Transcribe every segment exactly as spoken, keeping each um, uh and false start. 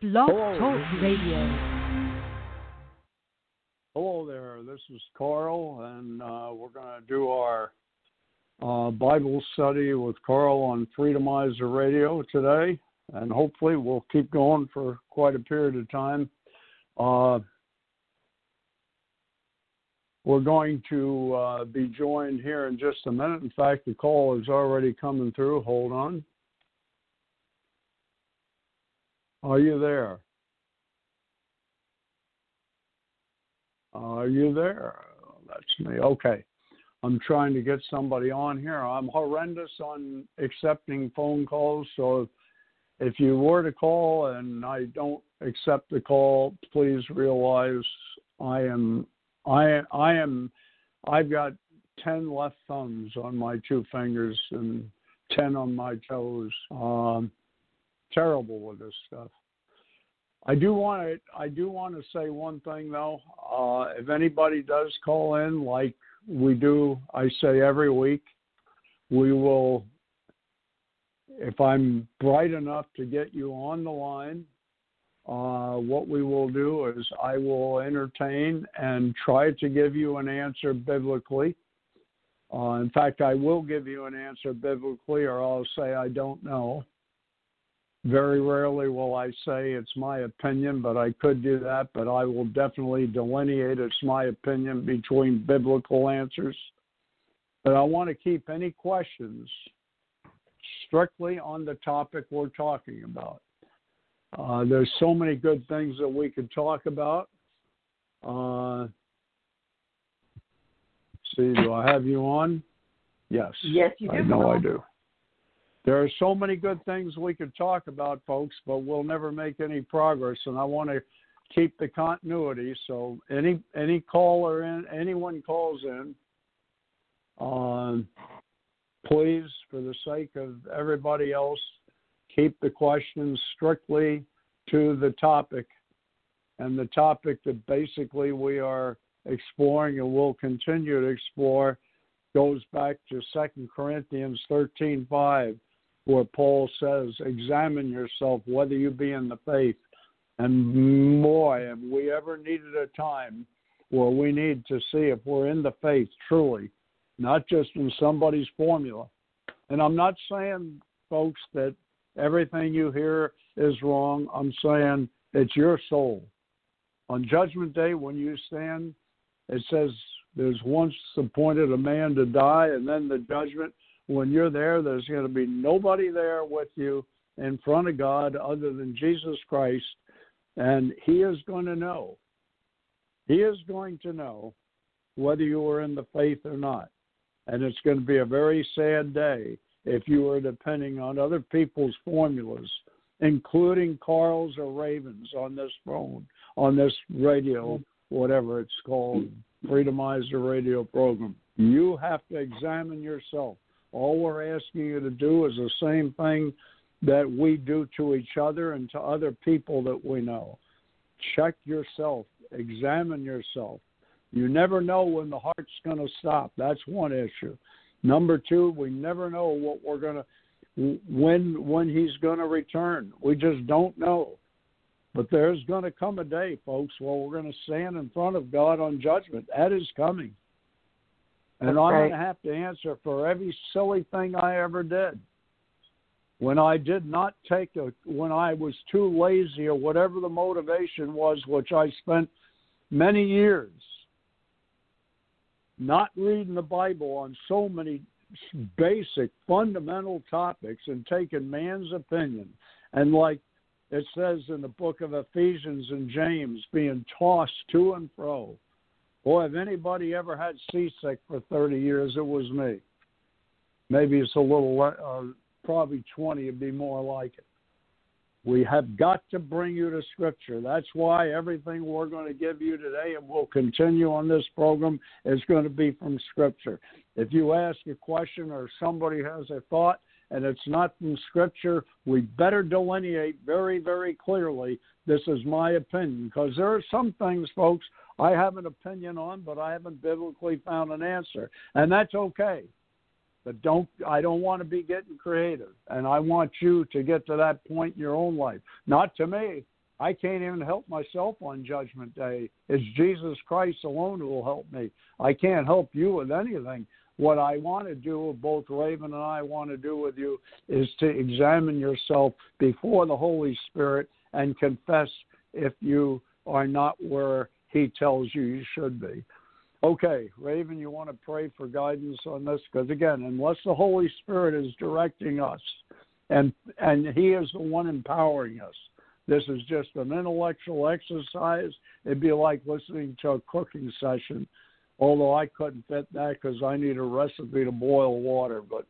Blog Hello. Talk Radio. Hello there. This is Carl, and uh, we're going to do our uh, Bible study with Carl on Freedomizer Radio today, and hopefully we'll keep going for quite a period of time. Uh, we're going to uh, be joined here in just a minute. In fact, the call is already coming through. Hold on. Are you there? Are you there? That's me. Okay. I'm trying to get somebody on here. I'm horrendous on accepting phone calls, so if, if you were to call and I don't accept the call, please realize I am, I, I am, I've got ten left thumbs on my two fingers and ten on my toes. Um, terrible with this stuff. I do want to. I do want to say one thing though. Uh, if anybody does call in, like we do, I say every week, we will. If I'm bright enough to get you on the line, uh, what we will do is I will entertain and try to give you an answer biblically. Uh, in fact, I will give you an answer biblically, or I'll say I don't know. Very rarely will I say it's my opinion, but I could do that. But I will definitely delineate it's my opinion between biblical answers. But I want to keep any questions strictly on the topic we're talking about. Uh, there's so many good things that we could talk about. Uh, see, do I have you on? Yes. Yes, you do. I know I do. There are so many good things we could talk about, folks, but we'll never make any progress, and I want to keep the continuity. So any any caller in, anyone calls in, uh, please, for the sake of everybody else, keep the questions strictly to the topic, and the topic that basically we are exploring and will continue to explore goes back to Second Corinthians thirteen five. Where Paul says, examine yourself whether you be in the faith. And boy, have we ever needed a time where we need to see if we're in the faith truly, not just in somebody's formula. And I'm not saying, folks, that everything you hear is wrong. I'm saying it's your soul. On Judgment Day, when you stand, it says there's once appointed a man to die, and then the judgment. When you're there, there's going to be nobody there with you in front of God other than Jesus Christ, and he is going to know. He is going to know whether you were in the faith or not. And it's going to be a very sad day if you are depending on other people's formulas, including Carl's or Raven's on this phone, on this radio, whatever it's called, Freedomizer Radio program. You have to examine yourself. All we're asking you to do is the same thing that we do to each other and to other people that we know. Check yourself. Examine yourself. You never know when the heart's going to stop. That's one issue. Number two, we never know what we're going to, when when he's going to return. We just don't know. But there's going to come a day, folks, where we're going to stand in front of God on judgment. That is coming. And That's I'm right. going to have to answer for every silly thing I ever did. When I did not take a, when I was too lazy or whatever the motivation was, which I spent many years not reading the Bible on so many basic, fundamental topics and taking man's opinion. And like it says in the book of Ephesians and James, being tossed to and fro. Boy, if anybody ever had seasick for thirty years, it was me. Maybe it's a little, uh, probably twenty would be more like it. We have got to bring you to Scripture. That's why everything we're going to give you today and we'll continue on this program is going to be from Scripture. If you ask a question or somebody has a thought and it's not from Scripture, we better delineate very, very clearly, this is my opinion. Because there are some things, folks, I have an opinion on, but I haven't biblically found an answer. And that's okay. But don't I don't want to be getting creative. And I want you to get to that point in your own life. Not to me. I can't even help myself on Judgment Day. It's Jesus Christ alone who will help me. I can't help you with anything. What I want to do, both Raven and I want to do with you, is to examine yourself before the Holy Spirit and confess if you are not where he tells you you should be. Okay, Raven, you want to pray for guidance on this? Because, again, unless the Holy Spirit is directing us, and and he is the one empowering us, this is just an intellectual exercise. It'd be like listening to a cooking session, although I couldn't fit that because I need a recipe to boil water. But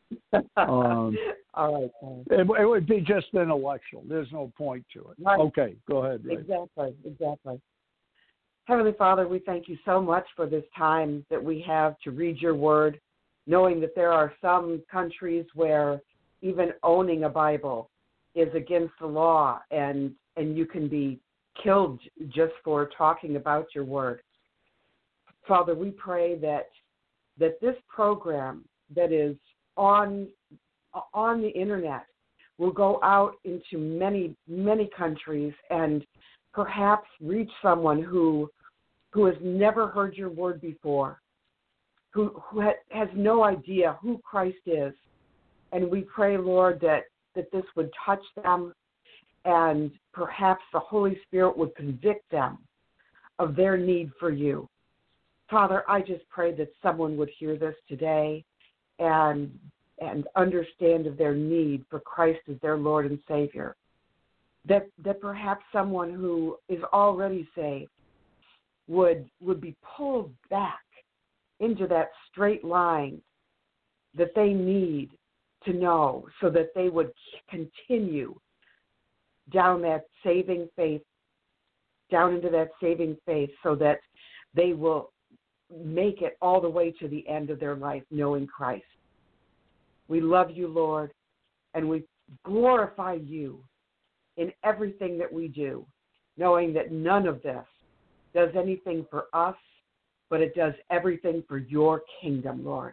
um, all right, it, it would be just intellectual. There's no point to it. Right. Okay, go ahead, Raven. Exactly, exactly. Heavenly Father, we thank you so much for this time that we have to read your word, knowing that there are some countries where even owning a Bible is against the law, and, and you can be killed just for talking about your word. Father, we pray that that this program that is on on the internet will go out into many, many countries and perhaps reach someone who who has never heard your word before, who, who ha- has no idea who Christ is. And we pray, Lord, that, that this would touch them, and perhaps the Holy Spirit would convict them of their need for you. Father, I just pray that someone would hear this today and and understand of their need for Christ as their Lord and Savior. That that perhaps someone who is already saved would would be pulled back into that straight line that they need to know, so that they would continue down that saving faith, down into that saving faith, so that they will make it all the way to the end of their life knowing Christ. We love you, Lord, and we glorify you in everything that we do, knowing that none of this does anything for us, but it does everything for your kingdom, Lord.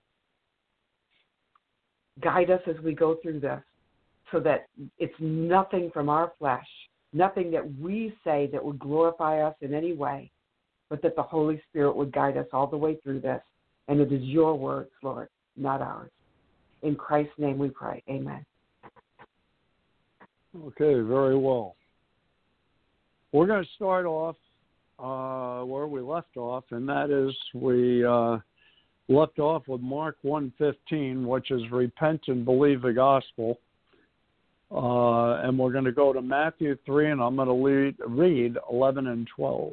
Guide us as we go through this, so that it's nothing from our flesh, nothing that we say that would glorify us in any way, but that the Holy Spirit would guide us all the way through this. And it is your words, Lord, not ours. In Christ's name we pray. Amen. Okay, very well. We're going to start off uh, where we left off, and that is we uh, left off with Mark one fifteen, which is repent and believe the gospel. Uh, and we're going to go to Matthew three, and I'm going to lead, read eleven and twelve.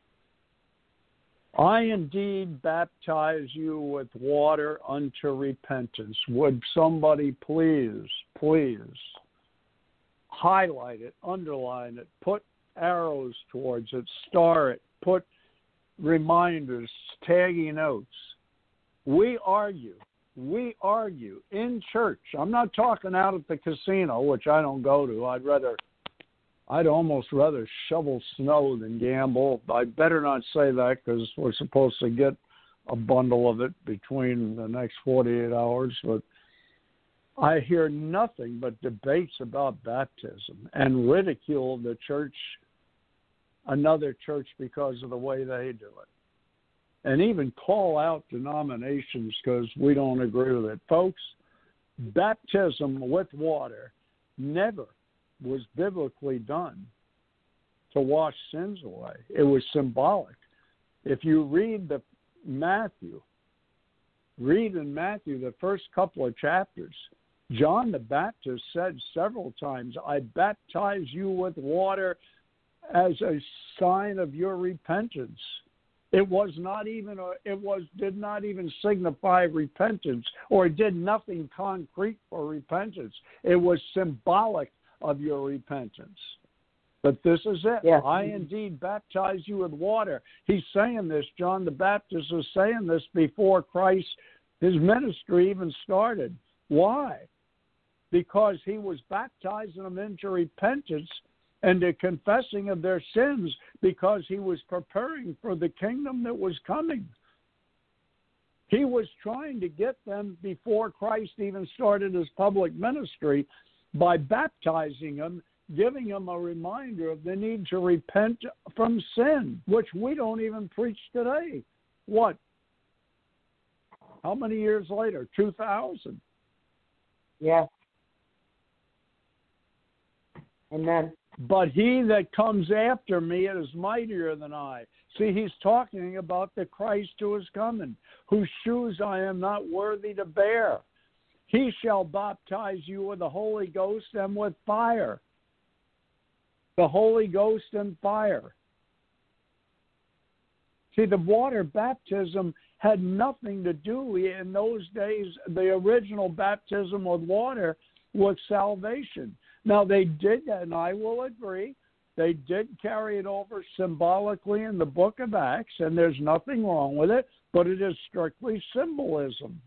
I indeed baptize you with water unto repentance. Would somebody please, please highlight it, underline it, put arrows towards it, star it, put reminders, taggy notes. We argue, we argue in church. I'm not talking out at the casino, which I don't go to. I'd rather, I'd almost rather shovel snow than gamble. I better not say that, because we're supposed to get a bundle of it between the next forty-eight hours. But I hear nothing but debates about baptism and ridicule of the church, another church, because of the way they do it. And even call out denominations because we don't agree with it. Folks, baptism with water never was biblically done to wash sins away. It was symbolic. If you read the Matthew, read in Matthew the first couple of chapters, John the Baptist said several times, I baptize you with water as a sign of your repentance. It was not even, a, it was, did not even signify repentance, or it did nothing concrete for repentance. It was symbolic of your repentance. But this is it. Yes. I indeed baptize you with water. He's saying this, John the Baptist was saying this before Christ, his ministry even started. Why? Because he was baptizing them into repentance and the confessing of their sins, because he was preparing for the kingdom that was coming. He was trying to get them before Christ even started his public ministry by baptizing them giving them a reminder of the need to repent from sin, which we don't even preach today. What? How many years later? two thousand. Yes. Amen. But he that comes after me is mightier than I. See, he's talking about the Christ who is coming, whose shoes I am not worthy to bear. He shall baptize you with the Holy Ghost and with fire. The Holy Ghost and fire. See, the water baptism had nothing to do in those days. The original baptism with water was salvation. Now, they did, and I will agree, they did carry it over symbolically in the book of Acts, and there's nothing wrong with it, but it is strictly symbolism.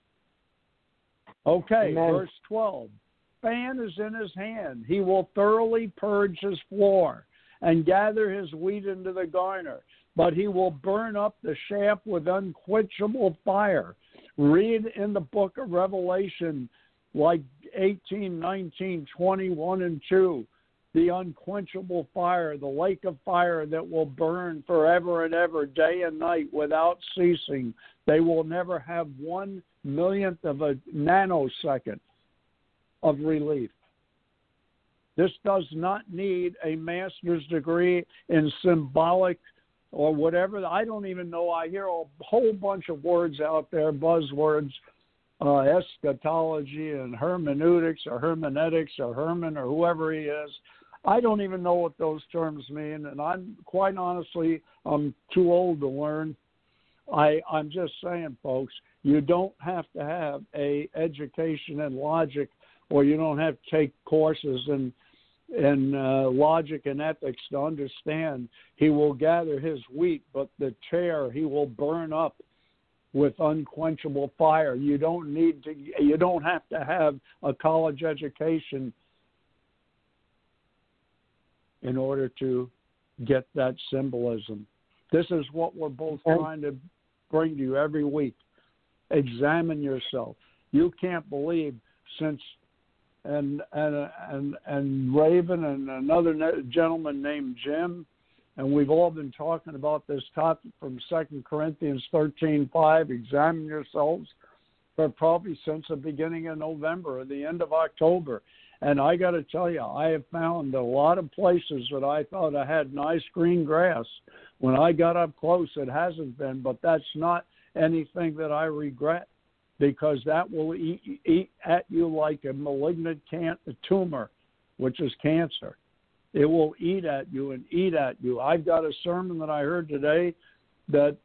Okay, Amen. Verse twelve. Fan is in his hand. He will thoroughly purge his floor and gather his wheat into the garner, but he will burn up the chaff with unquenchable fire. Read in the book of Revelation, like eighteen, nineteen, twenty-one, and two, the unquenchable fire, the lake of fire that will burn forever and ever, day and night, without ceasing. They will never have one millionth of a nanosecond of relief. This does not need a master's degree in symbolic or whatever. I don't even know. I hear a whole bunch of words out there, buzzwords, uh, eschatology and hermeneutics or hermeneutics or Herman or whoever he is. I don't even know what those terms mean, and I'm quite honestly, I'm too old to learn. I, I'm just saying, folks, you don't have to have a education in logic, or you don't have to take courses in in uh, logic and ethics to understand. He will gather his wheat, but the tare he will burn up with unquenchable fire. You don't need to. You don't have to have a college education in order to get that symbolism. This is what we're both trying to bring to you every week. Examine yourself. You can't believe since and and and and Raven and another gentleman named Jim, and we've all been talking about this topic from Second Corinthians thirteen five. Examine yourselves, for probably since the beginning of November or the end of October. And I got to tell you, I have found a lot of places that I thought I had nice green grass. When I got up close, it hasn't been, but that's not anything that I regret, because that will eat, eat at you like a malignant can- a tumor, which is cancer. It will eat at you and eat at you. I've got a sermon that I heard today that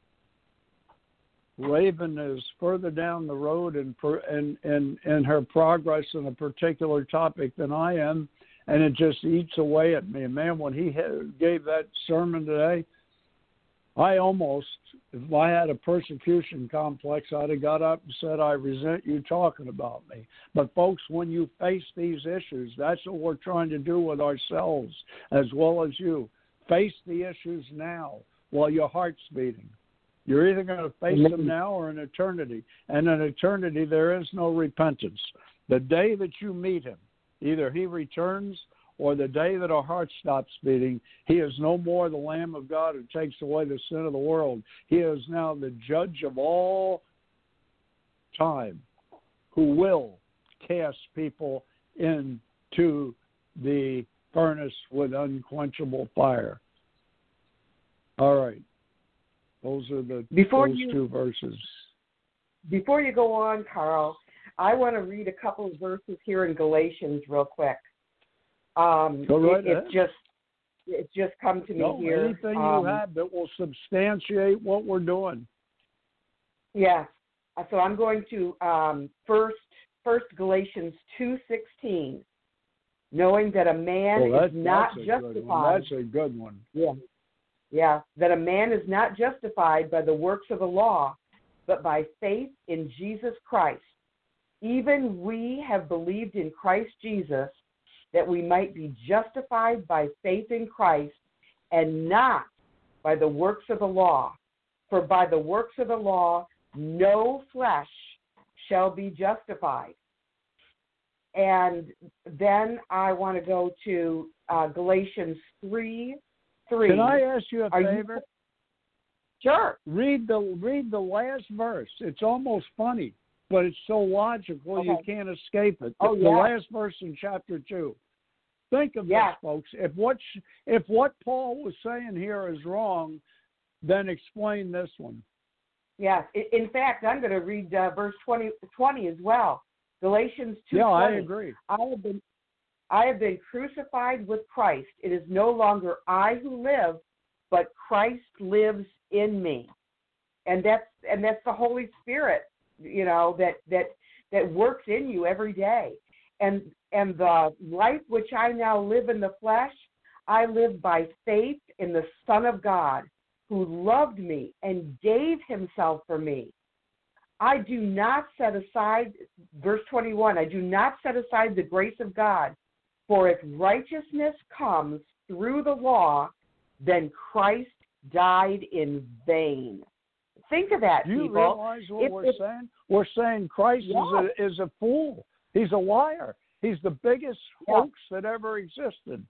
Raven is further down the road in, in, in, in her progress in a particular topic than I am, and it just eats away at me. And man, when he gave that sermon today, I almost, if I had a persecution complex, I'd have got up and said, I resent you talking about me. But folks, when you face these issues, that's what we're trying to do with ourselves as well as you. Face the issues now while your heart's beating. You're either going to face them now or in eternity. And in eternity, there is no repentance. The day that you meet him, either he returns or the day that our heart stops beating, he is no more the Lamb of God who takes away the sin of the world. He is now the judge of all time, who will cast people into the furnace with unquenchable fire. All right. Those are the before those you, two verses. Before you go on, Carl, I want to read a couple of verses here in Galatians real quick. Um, Go right it, ahead. It just it just come to me no, here. Anything um, you have that will substantiate what we're doing. Yes. Yeah. So I'm going to um, first first Galatians two sixteen, knowing that a man well, is not that's justified. That's a good one. Yeah. Yeah, that a man is not justified by the works of the law, but by faith in Jesus Christ. Even we have believed in Christ Jesus, that we might be justified by faith in Christ, and not by the works of the law. For by the works of the law, no flesh shall be justified. and then I want to go to uh, Galatians three three. Can I ask you a Are favor? You... Sure. Read the read the last verse. It's almost funny, but it's so logical Okay. you can't escape it. Oh, the, yeah. the last verse in chapter two. Think of Yeah. this, folks. If what if what Paul was saying here is wrong, then explain this one. Yes. In fact, I'm going to read uh, verse twenty, twenty as well. Galatians two Yeah, twenty. I agree. I have been I have been crucified with Christ. It is no longer I who live, but Christ lives in me. And that's and that's the Holy Spirit, you know, that that that works in you every day. And and the life which I now live in the flesh, I live by faith in the Son of God, who loved me and gave himself for me. I do not set aside, verse twenty-one, I do not set aside the grace of God, for if righteousness comes through the law, then Christ died in vain. Think of that, Do you people. realize what If- we're if- saying? We're saying Christ Yeah. is a is a fool. He's a liar. He's the biggest Yeah. hoax that ever existed.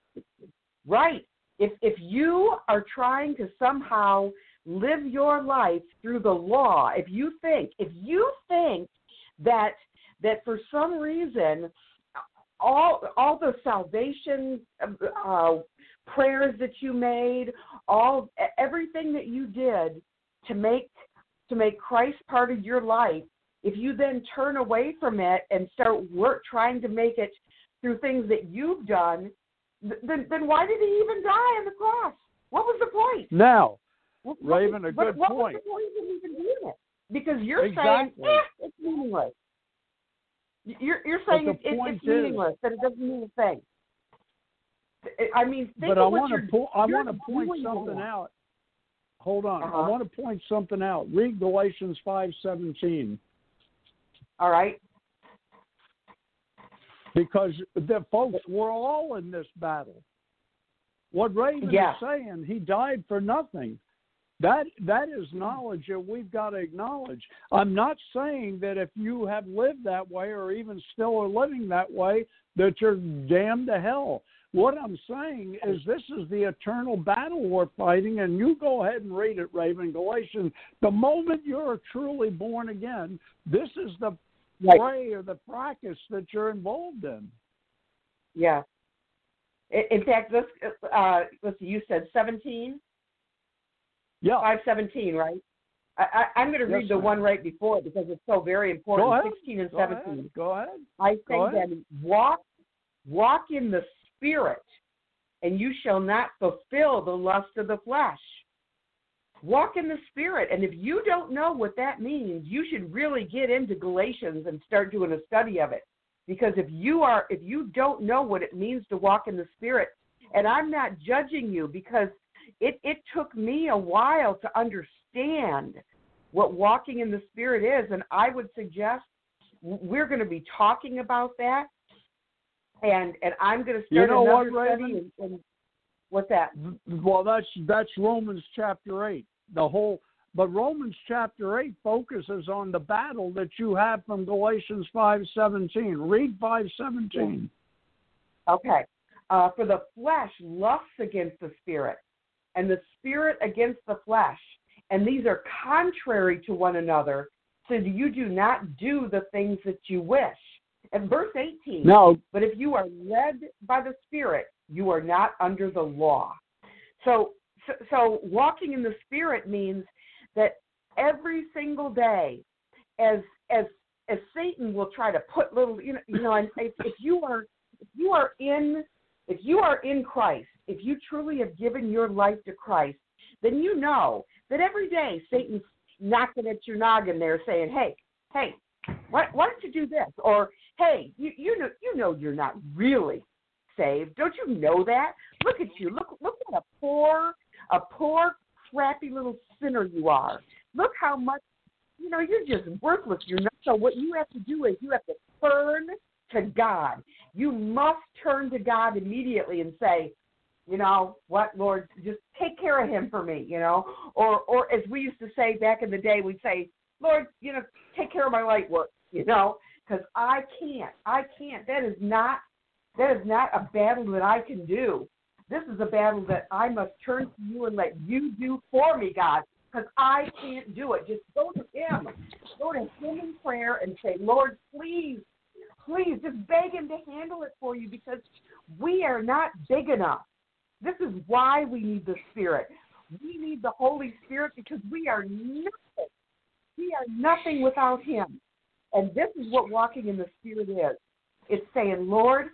Right. If if you are trying to somehow live your life through the law, if you think if you think that that for some reason all all the salvation uh, prayers that you made, all everything that you did to make to make Christ part of your life, if you then turn away from it and start work trying to make it through things that you've done, then then why did he even die on the cross? What was the point? Now, What, Raven, what, a good what, point. What was the point of him even doing it? Because you're Exactly. saying, eh, it's meaningless. You're, you're saying But it, the it, point it's is- meaningless, that it doesn't mean a thing. I mean, think but of I what want you're to po- I you're want to point doing something now. out. Hold on. Uh-huh. I want to point something out. Read Galatians five seventeen. All right? Because the folks, we're all in this battle. What Raven Yeah. is saying, he died for nothing. That that is knowledge that we've got to acknowledge. I'm not saying that if you have lived that way or even still are living that way, that you're damned to hell. What I'm saying is this is the eternal battle we're fighting, and you go ahead and read it, Raven. Galatians, the moment you're truly born again, this is the Right. fray or the practice that you're involved in. Yeah. In, in fact, let's, uh, let's see, you said seventeen? Yeah. five seventeen, right? I, I, I'm going to Yes, read the ma'am. one right before because it's so very important. Go ahead. sixteen and Go seventeen. ahead. Go ahead. I say Go ahead. then, walk, walk in the Spirit, and you shall not fulfill the lust of the flesh. Walk in the Spirit, and if you don't know what that means, you should really get into Galatians and start doing a study of it. Because if you are, if you don't know what it means to walk in the Spirit, and I'm not judging you because it, it took me a while to understand what walking in the Spirit is, and I would suggest we're going to be talking about that, and and I'm going to start You know another what, study. Raven? And, and what's that? Well, that's that's Romans chapter eight. The whole, but Romans chapter eight focuses on the battle that you have from Galatians five seventeen. Read five seventeen. Okay. Uh, for the flesh lusts against the Spirit, and the Spirit against the flesh, and these are contrary to one another, so you do not do the things that you wish. And verse eighteen, Now, but if you are led by the Spirit, you are not under the law. So, so, so walking in the Spirit means that every single day, as as as Satan will try to put little, you know, you know, and if, if you are if you are in if you are in Christ, if you truly have given your life to Christ, then you know that every day Satan's knocking at your noggin there, saying, "Hey, hey, why, why don't you do this?" Or, "Hey, you you know you know you're not really saved. Don't you know that? Look at you. Look look what a poor a poor crappy little sinner you are. Look how much you know you're just worthless. You're not." So what you have to do is you have to turn to God. You must turn to God immediately and say, "You know what, Lord, just take care of him for me," you know. Or or as we used to say back in the day, we'd say, "Lord, you know, take care of my light work," you know. because I can't. I can't. That is not that is not a battle that I can do. This is a battle that I must turn to you and let you do for me, God, because I can't do it. Just go to him. Go to him in prayer and say, Lord, please, please, just beg him to handle it for you, because we are not big enough. This is why we need the Spirit. We need the Holy Spirit because we are nothing. We are nothing without him. And this is what walking in the Spirit is. It's saying, Lord,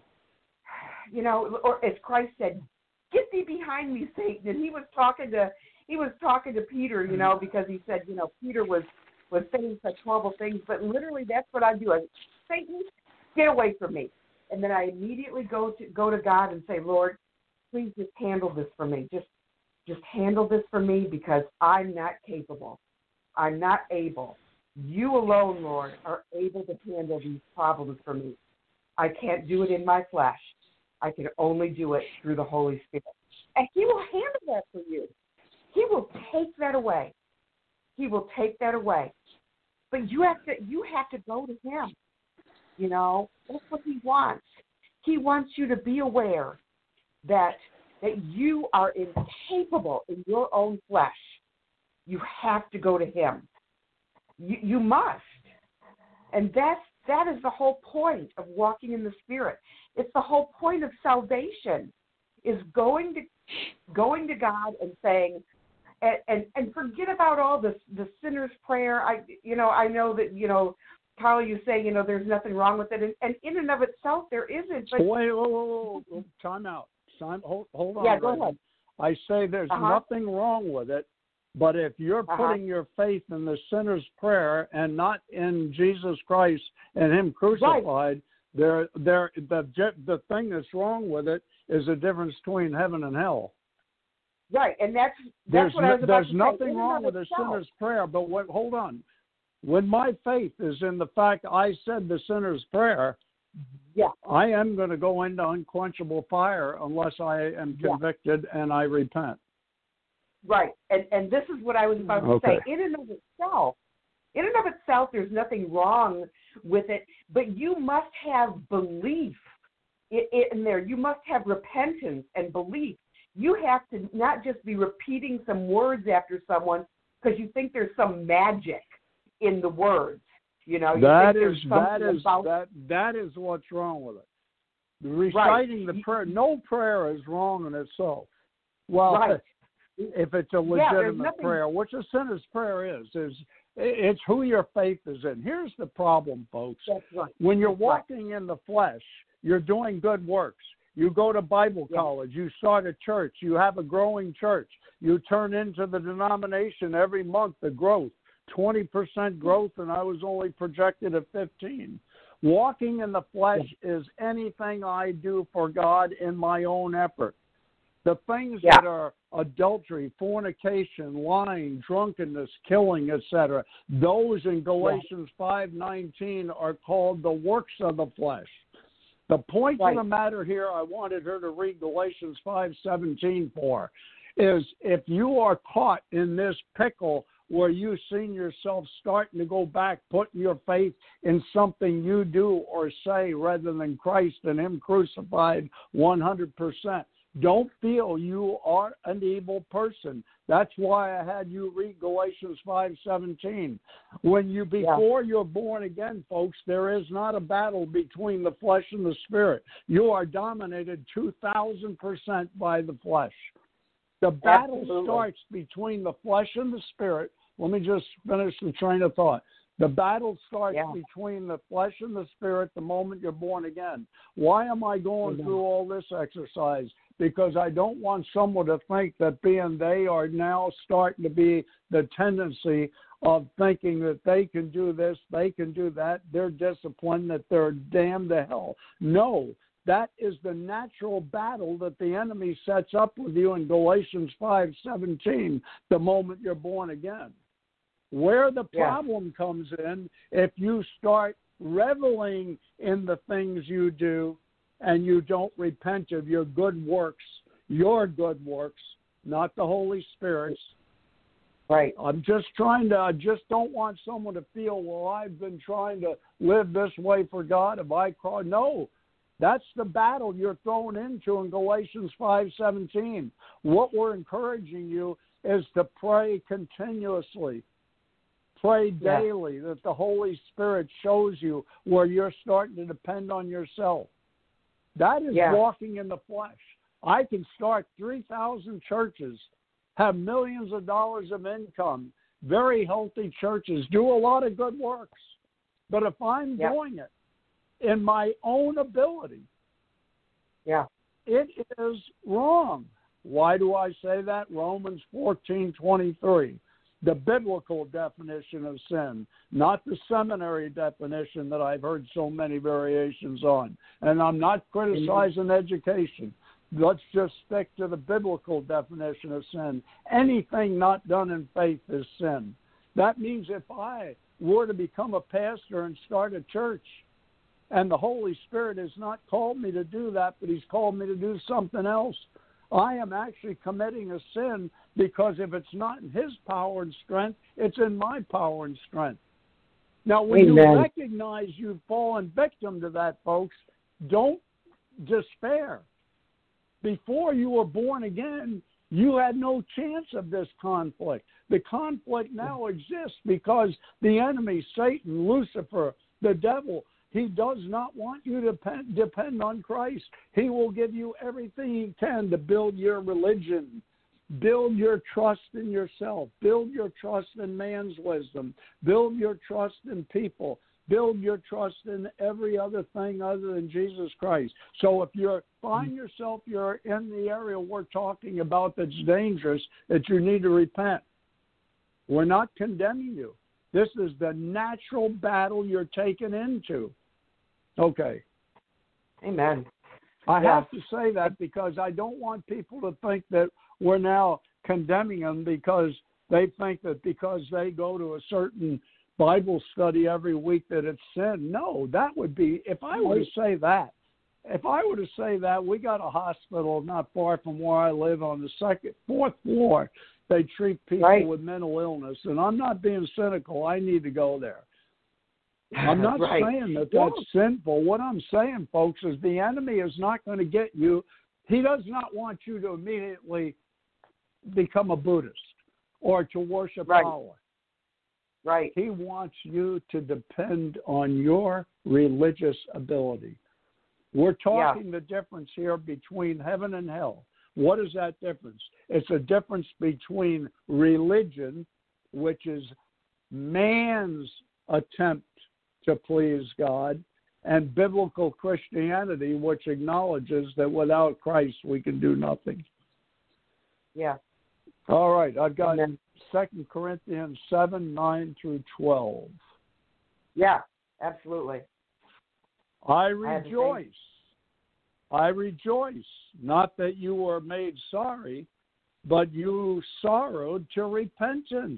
you know, or as Christ said, get thee behind me, Satan. And he was talking to he was talking to Peter, you know, because he said, you know, Peter was, was saying such horrible things. But literally that's what I do. I Satan, get away from me. And then I immediately go to go to God and say, Lord, please just handle this for me. Just just handle this for me, because I'm not capable. I'm not able. You alone, Lord, are able to handle these problems for me. I can't do it in my flesh. I can only do it through the Holy Spirit. And he will handle that for you. He will take that away. He will take that away. But you have to you have to go to him. You know, that's what he wants. He wants you to be aware that that you are incapable in your own flesh. You have to go to him. You, you must. And that's, that is the whole point of walking in the Spirit. It's the whole point of salvation, is going to going to God and saying, and, and, and forget about all this, the sinner's prayer. I, you know, I know that, you know, Carla, you say, you know, there's nothing wrong with it. And, and in and of itself, there isn't. But wait, whoa, whoa, whoa, whoa. Time out. Time, hold, hold on. Yeah, go ahead. I say there's uh-huh. nothing wrong with it, but if you're uh-huh. putting your faith in the sinner's prayer and not in Jesus Christ and him crucified, right. there, there, the the thing that's wrong with it is the difference between heaven and hell. Right, and that's that's there's what I was about There's to nothing say. wrong with itself. a sinner's prayer, but what? Hold on. When my faith is in the fact I said the sinner's prayer, yeah, I am going to go into unquenchable fire unless I am convicted yeah. and I repent. Right, and and this is what I was about to okay. say. In and of itself, in and of itself, there's nothing wrong with it, but you must have belief in there. You must have repentance and belief. You have to not just be repeating some words after someone because you think there's some magic in the words. You know, you that think is that is about... that that is what's wrong with it. Reciting right. the prayer, no prayer is wrong in itself. Well, right. if it's a legitimate yeah, nothing... prayer, which a sinner's prayer is, is it's who your faith is in. Here's the problem, folks. That's right. When you're That's walking right. in the flesh, you're doing good works. You go to Bible yeah. college. You start a church. You have a growing church. You turn into the denomination every month, the growth. twenty percent growth, and I was only projected at fifteen. Walking in the flesh yeah. is anything I do for God in my own effort. The things yeah. that are adultery, fornication, lying, drunkenness, killing, et cetera, those in Galatians yeah. five nineteen are called the works of the flesh. The point right. of the matter here, I wanted her to read Galatians five seventeen for, is if you are caught in this pickle where you've seen yourself starting to go back, putting your faith in something you do or say rather than Christ and him crucified one hundred percent. Don't feel you are an evil person. That's why I had you read Galatians five seventeen. When you, before yeah. you're born again, folks, there is not a battle between the flesh and the spirit. You are dominated two thousand percent by the flesh. The battle Absolutely. starts between the flesh and the spirit. Let me just finish the train of thought. The battle starts yeah. between the flesh and the spirit the moment you're born again. Why am I going mm-hmm. through all this exercise? Because I don't want someone to think that being they are now starting to be the tendency of thinking that they can do this, they can do that, they're disciplined, that they're damned to hell. No. That is the natural battle that the enemy sets up with you in Galatians five seventeen the moment you're born again. Where the problem yeah. comes in, if you start reveling in the things you do and you don't repent of your good works, your good works, not the Holy Spirit's, Right. I'm just trying to, I just don't want someone to feel, well, I've been trying to live this way for God. Have I cried? No, that's the battle you're thrown into in Galatians five seventeen. What we're encouraging you is to pray continuously. Pray daily, yeah. that the Holy Spirit shows you where you're starting to depend on yourself. That is yeah. walking in the flesh. I can start three thousand churches, have millions of dollars of income, very healthy churches, do a lot of good works. But if I'm yeah. doing it in my own ability, yeah, it is wrong. Why do I say that? Romans fourteen twenty-three. The biblical definition of sin, not the seminary definition that I've heard so many variations on. And I'm not criticizing education. Let's just stick to the biblical definition of sin. Anything not done in faith is sin. That means if I were to become a pastor and start a church, and the Holy Spirit has not called me to do that, but he's called me to do something else, I am actually committing a sin, because if it's not in his power and strength, it's in my power and strength. Now, when Amen. You recognize you've fallen victim to that, folks, don't despair. Before you were born again, you had no chance of this conflict. The conflict now exists because the enemy, Satan, Lucifer, the devil, he does not want you to depend, depend on Christ. He will give you everything he can to build your religion, build your trust in yourself, build your trust in man's wisdom, build your trust in people, build your trust in every other thing other than Jesus Christ. So if you find yourself you're in the area we're talking about that's dangerous, that you need to repent. We're not condemning you. This is the natural battle you're taken into. Okay. Amen. I yeah. have to say that because I don't want people to think that we're now condemning them because they think that because they go to a certain Bible study every week that it's sin. No, that would be, if I were to say that, if I were to say that, we got a hospital not far from where I live on the second, fourth floor. They treat people right. with mental illness, and I'm not being cynical. I need to go there. I'm not right. saying that that's yeah. sinful. What I'm saying, folks, is the enemy is not going to get you. He does not want you to immediately become a Buddhist or to worship right. Allah. Right. He wants you to depend on your religious ability. We're talking yeah. the difference here between heaven and hell. What is that difference? It's a difference between religion, which is man's attempt to please God, and biblical Christianity, which acknowledges that without Christ we can do nothing. Yeah. All right, I've got then, Second Corinthians seven, nine through twelve. Yeah, absolutely. I rejoice. I, I rejoice, not that you were made sorry, but you sorrowed to repentance.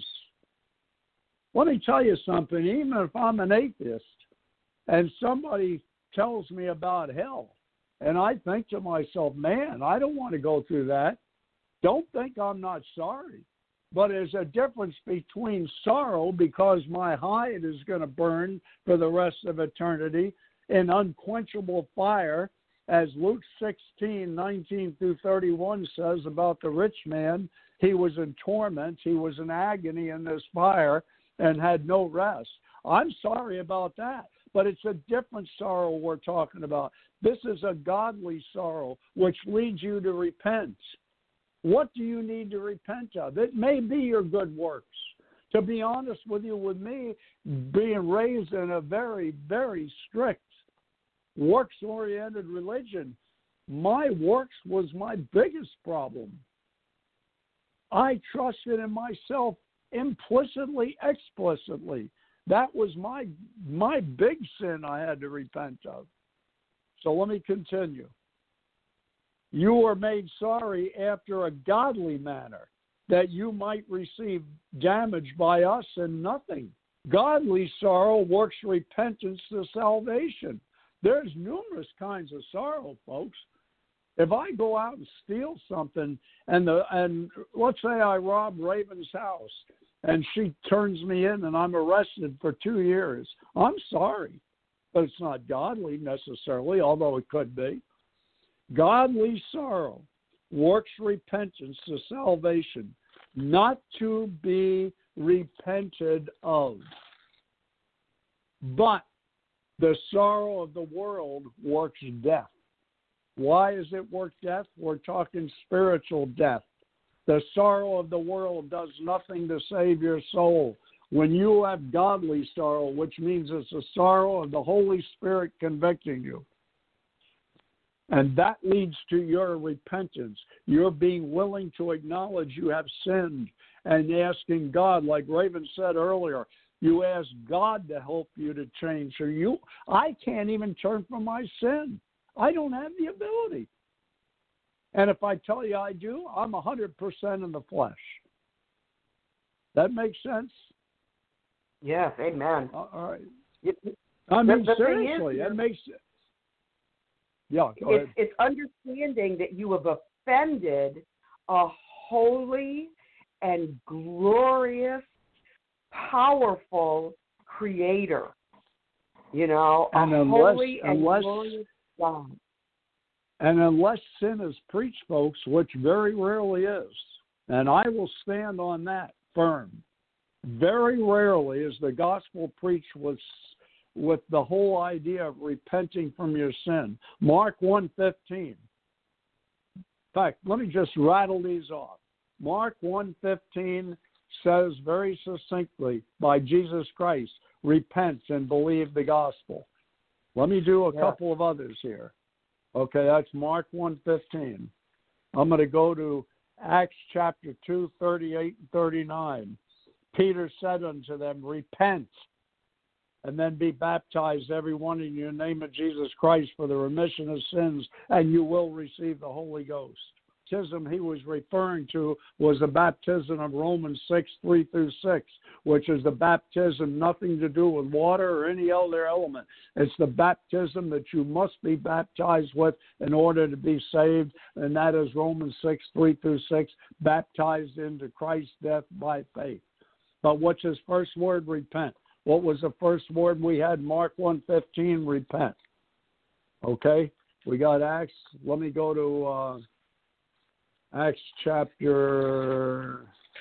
Let me tell you something. Even if I'm an atheist and somebody tells me about hell, and I think to myself, man, I don't want to go through that, don't think I'm not sorry. But there's a difference between sorrow because my hide is going to burn for the rest of eternity in unquenchable fire, as Luke sixteen, nineteen through thirty-one says about the rich man. He was in torment. He was in agony in this fire and had no rest. I'm sorry about that, but it's a different sorrow we're talking about. This is a godly sorrow which leads you to repent. What do you need to repent of? It may be your good works. To be honest with you, with me, being raised in a very, very strict works-oriented religion, my works was my biggest problem. I trusted in myself implicitly, explicitly. That was my my big sin I had to repent of. So let me continue. You were made sorry after a godly manner, that you might receive damage by us and nothing. Godly sorrow works repentance to salvation. There's numerous kinds of sorrow, folks. If I go out and steal something, and the and let's say I rob Raven's house, and she turns me in and I'm arrested for two years. I'm sorry, but it's not godly necessarily, although it could be. Godly sorrow works repentance to salvation, not to be repented of. But the sorrow of the world works death. Why does it work death? We're talking spiritual death. The sorrow of the world does nothing to save your soul. When you have godly sorrow, which means it's the sorrow of the Holy Spirit convicting you, and that leads to your repentance. You're being willing to acknowledge you have sinned and asking God, like Raven said earlier, you ask God to help you to change. Or you, I can't even turn from my sin. I don't have the ability. And if I tell you I do, I'm one hundred percent in the flesh. That makes sense? Yes, amen. All right. It, I mean, the, the seriously, is, it makes Yeah, go it's, ahead. it's understanding that you have offended a holy and glorious, powerful Creator. You know, a and unless, holy and unless, glorious God. And unless sin is preached, folks, which very rarely is, and I will stand on that firm, very rarely is the gospel preached with with the whole idea of repenting from your sin. Mark one fifteen. In fact, let me just rattle these off. Mark one fifteen says very succinctly, by Jesus Christ, repent and believe the gospel. Let me do a yeah. couple of others here. Okay, that's Mark one fifteen. I'm going to go to Acts chapter two, thirty-eight and thirty-nine. Peter said unto them, repent, and then be baptized, every one in your name of Jesus Christ for the remission of sins, and you will receive the Holy Ghost. Baptism he was referring to was the baptism of Romans six, three through six, which is the baptism nothing to do with water or any other element. It's the baptism that you must be baptized with in order to be saved, and that is Romans six, three through six, baptized into Christ's death by faith. But what's his first word? Repent. What was the first word we had? Mark one fifteen, repent. Okay, we got Acts. Let me go to uh, Acts chapter,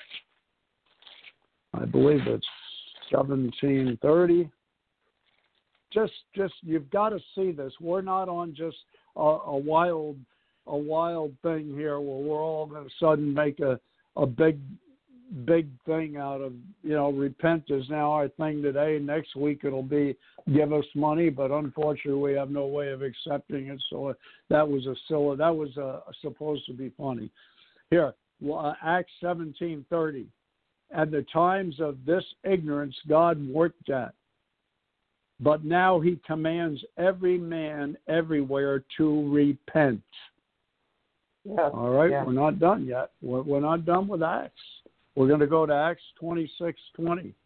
I believe it's seventeen thirty. Just, just you've got to see this. We're not on just a, a wild, a wild thing here where we're all going to sudden make a, a big, big thing out of, you know, repent is now our thing today. Next week it'll be give us money, but unfortunately we have no way of accepting it. So that was a silly, that was a, supposed to be funny. Here, uh, Acts seventeen thirty. At the times of this ignorance God worked at, but now he commands every man everywhere to repent. Yes. All right, yes. we're not done yet. We're, we're not done with Acts. We're going to go to Acts twenty-six twenty.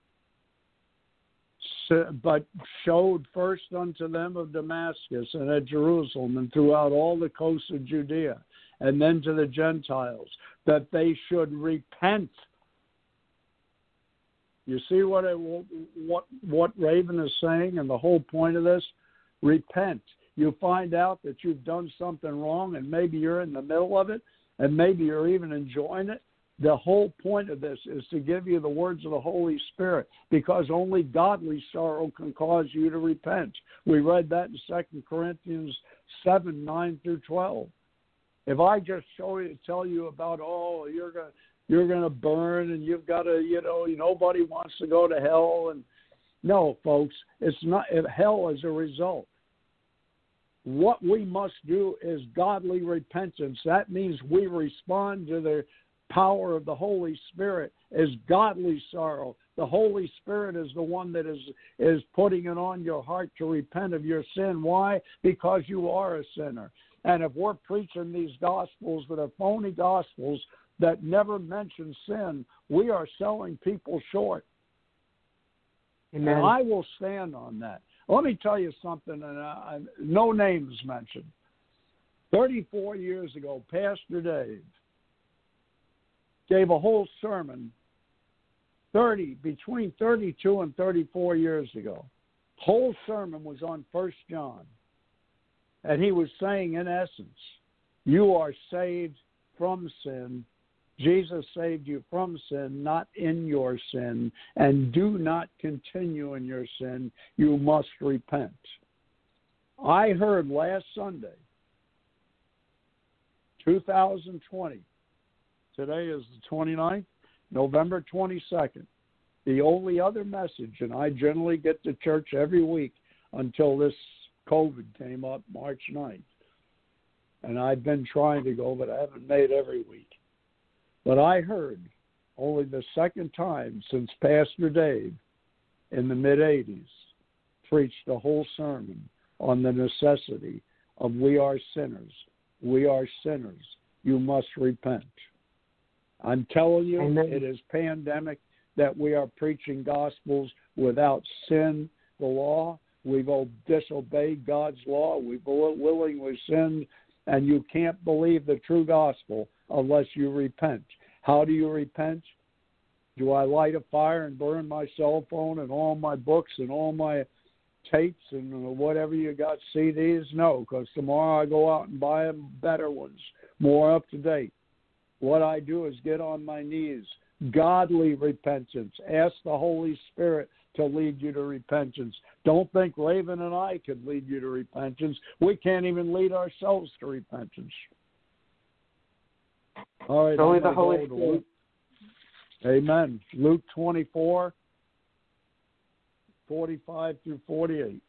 So, but showed first unto them of Damascus and at Jerusalem and throughout all the coasts of Judea, and then to the Gentiles, that they should repent. You see what I, what what Raven is saying, and the whole point of this? Repent. You find out that you've done something wrong, and maybe you're in the middle of it, and maybe you're even enjoying it. The whole point of this is to give you the words of the Holy Spirit, because only godly sorrow can cause you to repent. We read that in Second Corinthians seven, nine through twelve. If I just show you, tell you about, oh, you're going you're going to burn and you've got to, you know, nobody wants to go to hell. And no, folks, it's not, hell is a result. What we must do is godly repentance. That means we respond to the power of the Holy Spirit is godly sorrow. The Holy Spirit is the one that is is putting it on your heart to repent of your sin. Why? Because you are a sinner. And if we're preaching these gospels that are phony gospels that never mention sin, we are selling people short. Amen. And I will stand on that. Let me tell you something, and I, no names mentioned. thirty-four years ago, Pastor Dave gave a whole sermon thirty, between thirty-two and thirty-four years ago. Whole sermon was on First John. And he was saying, in essence, you are saved from sin. Jesus saved you from sin, not in your sin. And do not continue in your sin. You must repent. I heard last Sunday, two thousand twenty, today is the twenty-ninth, November twenty-second, the only other message, and I generally get to church every week until this COVID came up March ninth. And I've been trying to go, but I haven't made every week. But I heard only the second time since Pastor Dave in the mid-eighties preached a whole sermon on the necessity of we are sinners. We are sinners. You must repent. I'm telling you, Amen. It is pandemic that we are preaching gospels without sin, the law. We've disobeyed God's law. We've willingly sinned, and you can't believe the true gospel unless you repent. How do you repent? Do I light a fire and burn my cell phone and all my books and all my tapes and whatever you got, C Ds? No, because tomorrow I go out and buy better ones, more up to date. What I do is get on my knees, godly repentance. Ask the Holy Spirit to lead you to repentance. Don't think Raven and I could lead you to repentance. We can't even lead ourselves to repentance. All right, only the Holy Spirit. Luke. Amen. Luke twenty-four, forty-five through forty-eight.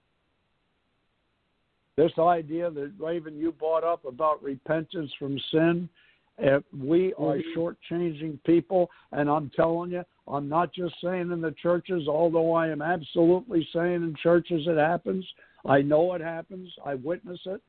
This idea that, Raven, you brought up about repentance from sin, if we are shortchanging people, and I'm telling you, I'm not just saying in the churches, although I am absolutely saying in churches it happens. I know it happens. I witness it.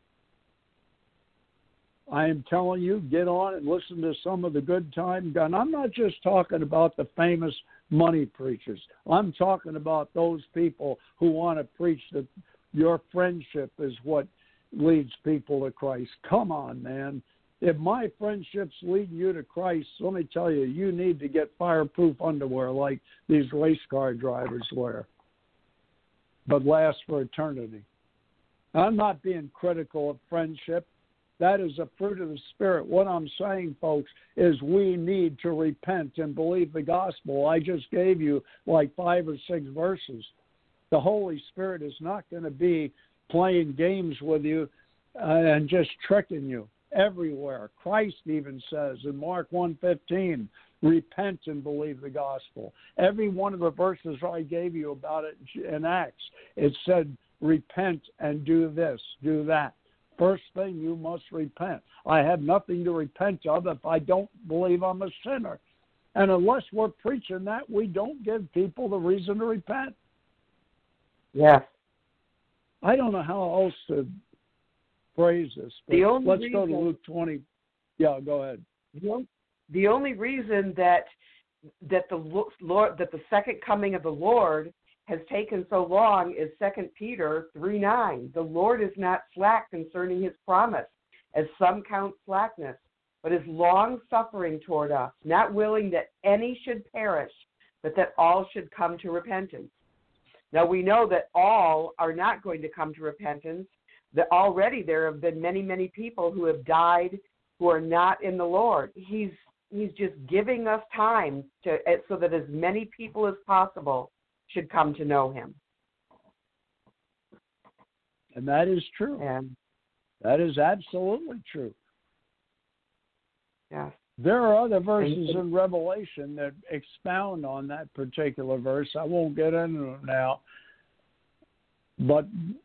I am telling you, get on and listen to some of the good time. And I'm not just talking about the famous money preachers. I'm talking about those people who want to preach that your friendship is what leads people to Christ. Come on, man. If my friendships lead you to Christ, let me tell you, you need to get fireproof underwear like these race car drivers wear, but last for eternity. I'm not being critical of friendship. That is a fruit of the Spirit. What I'm saying, folks, is we need to repent and believe the gospel. I just gave you like five or six verses. The Holy Spirit is not going to be playing games with you uh, and just tricking you. Everywhere. Christ even says in Mark one fifteen, repent and believe the gospel. Every one of the verses I gave you about it in Acts, it said, repent and do this, do that. First thing, you must repent. I have nothing to repent of if I don't believe I'm a sinner. And unless we're preaching that, we don't give people the reason to repent. Yes. I don't know how else to phrase this. The only let's reason, go to Luke twenty. Yeah, go ahead. The, the only reason that that the Lord that the second coming of the Lord has taken so long is Second Peter three nine. The Lord is not slack concerning his promise, as some count slackness, but is long suffering toward us, not willing that any should perish, but that all should come to repentance. Now we know that all are not going to come to repentance. That already there have been many, many people who have died who are not in the Lord. He's he's just giving us time to so that as many people as possible should come to know him. And that is true. And that is absolutely true. Yes. There are other verses in Revelation that expound on that particular verse. I won't get into them now. But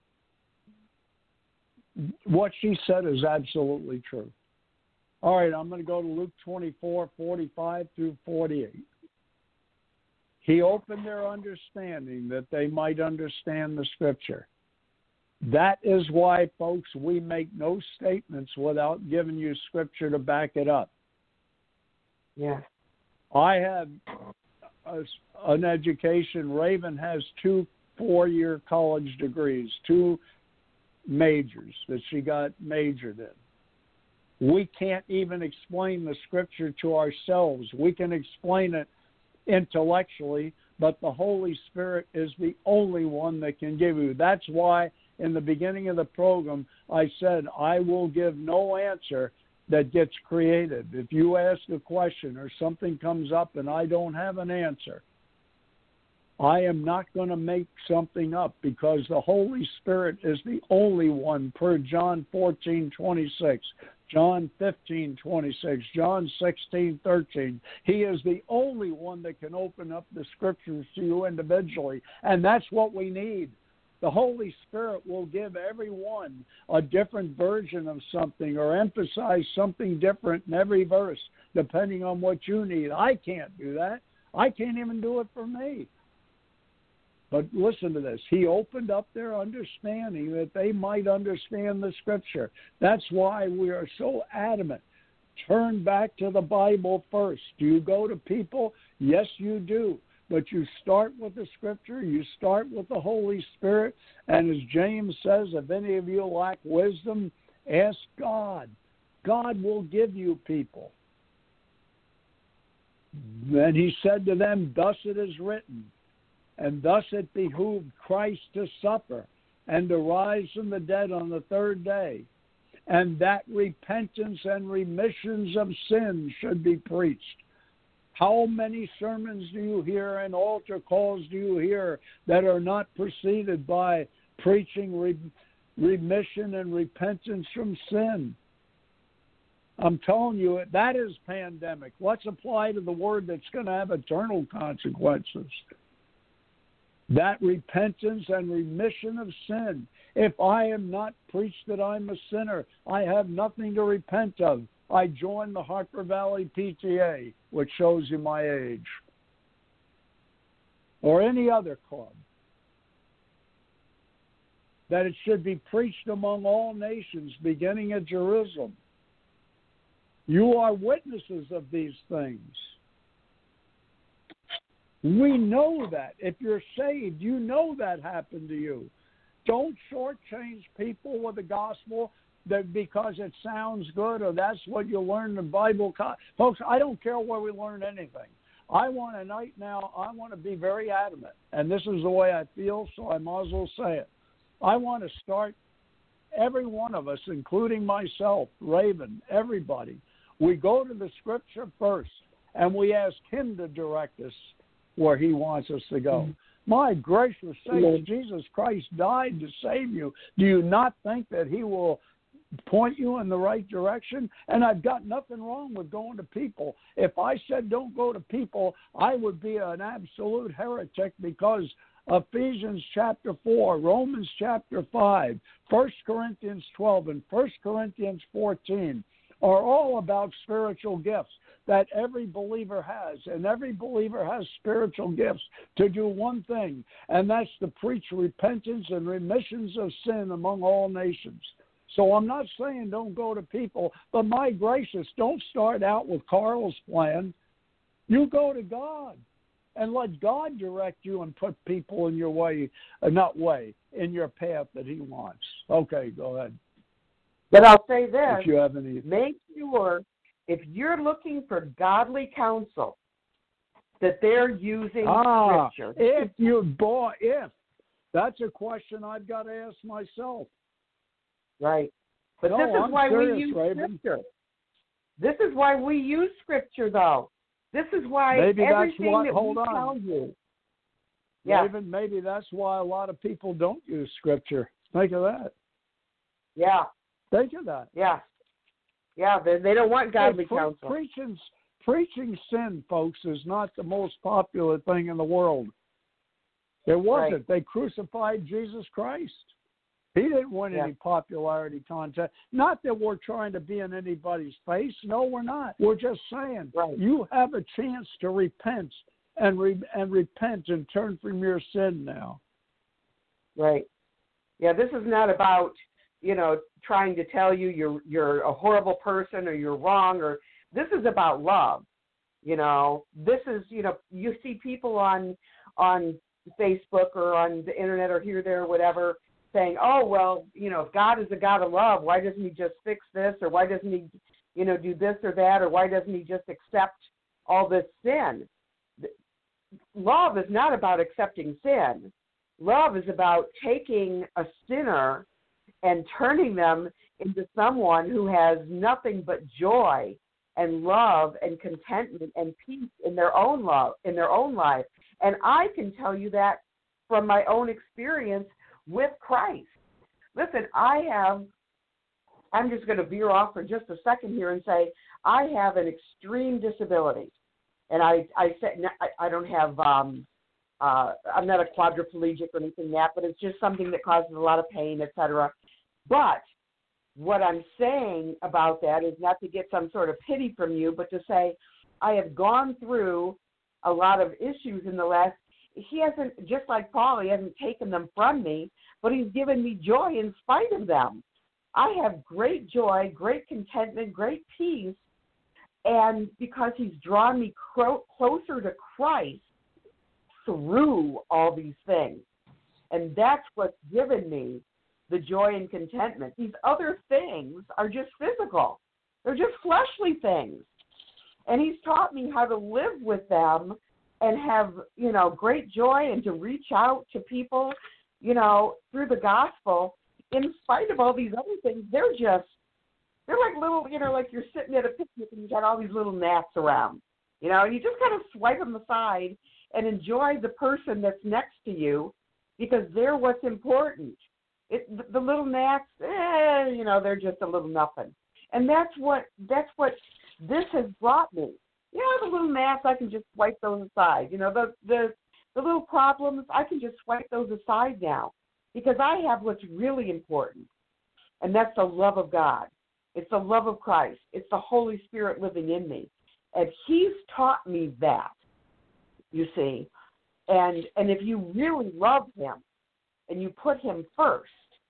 what she said is absolutely true. All right, I'm going to go to Luke twenty-four, forty-five through forty-eight. He opened their understanding that they might understand the Scripture. That is why, folks, we make no statements without giving you Scripture to back it up. Yes. I have a, an education. Raven has two four-year college degrees, two majors that she got majored in. We can't even explain the Scripture to ourselves. We can explain it intellectually, but the Holy Spirit is the only one that can give you. That's why in the beginning of the program I said I will give no answer that gets created. If you ask a question or something comes up and I don't have an answer, I am not going to make something up, because the Holy Spirit is the only one, per John fourteen twenty-six, John fifteen twenty-six, John sixteen thirteen. He is the only one that can open up the Scriptures to you individually, and that's what we need. The Holy Spirit will give everyone a different version of something or emphasize something different in every verse, depending on what you need. I can't do that. I can't even do it for me. But listen to this. He opened up their understanding that they might understand the Scripture. That's why we are so adamant. Turn back to the Bible first. Do you go to people? Yes, you do. But you start with the Scripture. You start with the Holy Spirit. And as James says, if any of you lack wisdom, ask God. God will give you people. Then he said to them, thus it is written, and thus it behooved Christ to suffer and to rise from the dead on the third day, and that repentance and remissions of sins should be preached. How many sermons do you hear and altar calls do you hear that are not preceded by preaching re- remission and repentance from sin? I'm telling you, that is pandemic. Let's apply to the word that's going to have eternal consequences. That repentance and remission of sin. If I am not preached that I'm a sinner, I have nothing to repent of. I joined the Harper Valley P T A, which shows you my age, or any other club. That it should be preached among all nations, beginning at Jerusalem. You are witnesses of these things. We know that. If you're saved, you know that happened to you. Don't shortchange people with the gospel that because it sounds good or that's what you learn in Bible. Co- Folks, I don't care where we learn anything. I want tonight now, I want to be very adamant, and this is the way I feel, so I might as well say it. I want to start, every one of us, including myself, Raven, everybody, we go to the Scripture first, and we ask him to direct us where he wants us to go. Mm-hmm. My gracious sakes, mm-hmm. Jesus Christ died to save you. Do you not think that he will point you in the right direction? And I've got nothing wrong with going to people. If I said don't go to people, I would be an absolute heretic, because Ephesians chapter four, Romans chapter five, First Corinthians twelve, and First Corinthians fourteen are all about spiritual gifts that every believer has. And every believer has spiritual gifts to do one thing, and that's to preach repentance and remissions of sin among all nations. So I'm not saying don't go to people, but my gracious, don't start out with Carl's plan. You go to God and let God direct you and put people in your way, uh, not way, in your path that he wants. Okay, go ahead. But I'll say this, if you have any... make sure if you're looking for godly counsel that they're using ah, Scripture. If you boy, if that's a question I've got to ask myself. Right. But no, this is I'm why serious, we use Raven. Scripture. This is why we use Scripture, though. This is why maybe everything that's what, that hold we on. tell you. Yeah. Raven, maybe that's why a lot of people don't use Scripture. Think of that. Yeah. Think of that. Yeah. Yeah, they, they don't want godly hey, pre- counsel. Preaching, preaching sin, folks, is not the most popular thing in the world. It wasn't. Right. They crucified Jesus Christ. He didn't win yeah. any popularity contest. Not that we're trying to be in anybody's face. No, we're not. We're just saying right. you have a chance to repent and re- and repent and turn from your sin now. Right. Yeah, this is not about, you know, trying to tell you you're you're a horrible person or you're wrong, or this is about love. You know, this is, you know, you see people on on Facebook or on the internet or here, there, whatever, saying, oh, well, you know, if God is a God of love, why doesn't he just fix this, or why doesn't he, you know, do this or that, or why doesn't he just accept all this sin? love is not about accepting sin. Love is about taking a sinner and turning them into someone who has nothing but joy and love and contentment and peace in their own love, in their own life. And I can tell you that from my own experience with Christ. Listen, I have, I'm just going to veer off for just a second here and say, I have an extreme disability. And I, I said, I don't have, um, uh, I'm not a quadriplegic or anything like that, but it's just something that causes a lot of pain, et cetera. But what I'm saying about that is not to get some sort of pity from you, but to say I have gone through a lot of issues in the last, he hasn't, just like Paul, he hasn't taken them from me, but he's given me joy in spite of them. I have great joy, great contentment, great peace, and because he's drawn me cro- closer to Christ through all these things. And that's what's given me the joy and contentment. These other things are just physical. They're just fleshly things. And he's taught me how to live with them and have, you know, great joy and to reach out to people, you know, through the gospel. In spite of all these other things, they're just, they're like little, you know, like you're sitting at a picnic and you got all these little gnats around, you know, and you just kind of swipe them aside and enjoy the person that's next to you because they're what's important. It, the little gnats, eh, you know, they're just a little nothing. And that's what, that's what this has brought me. You know, the little gnats, I can just swipe those aside. You know, the, the, the little problems, I can just swipe those aside now because I have what's really important, and that's the love of God. It's the love of Christ. It's the Holy Spirit living in me. And he's taught me that, you see. And and if you really love him and you put him first,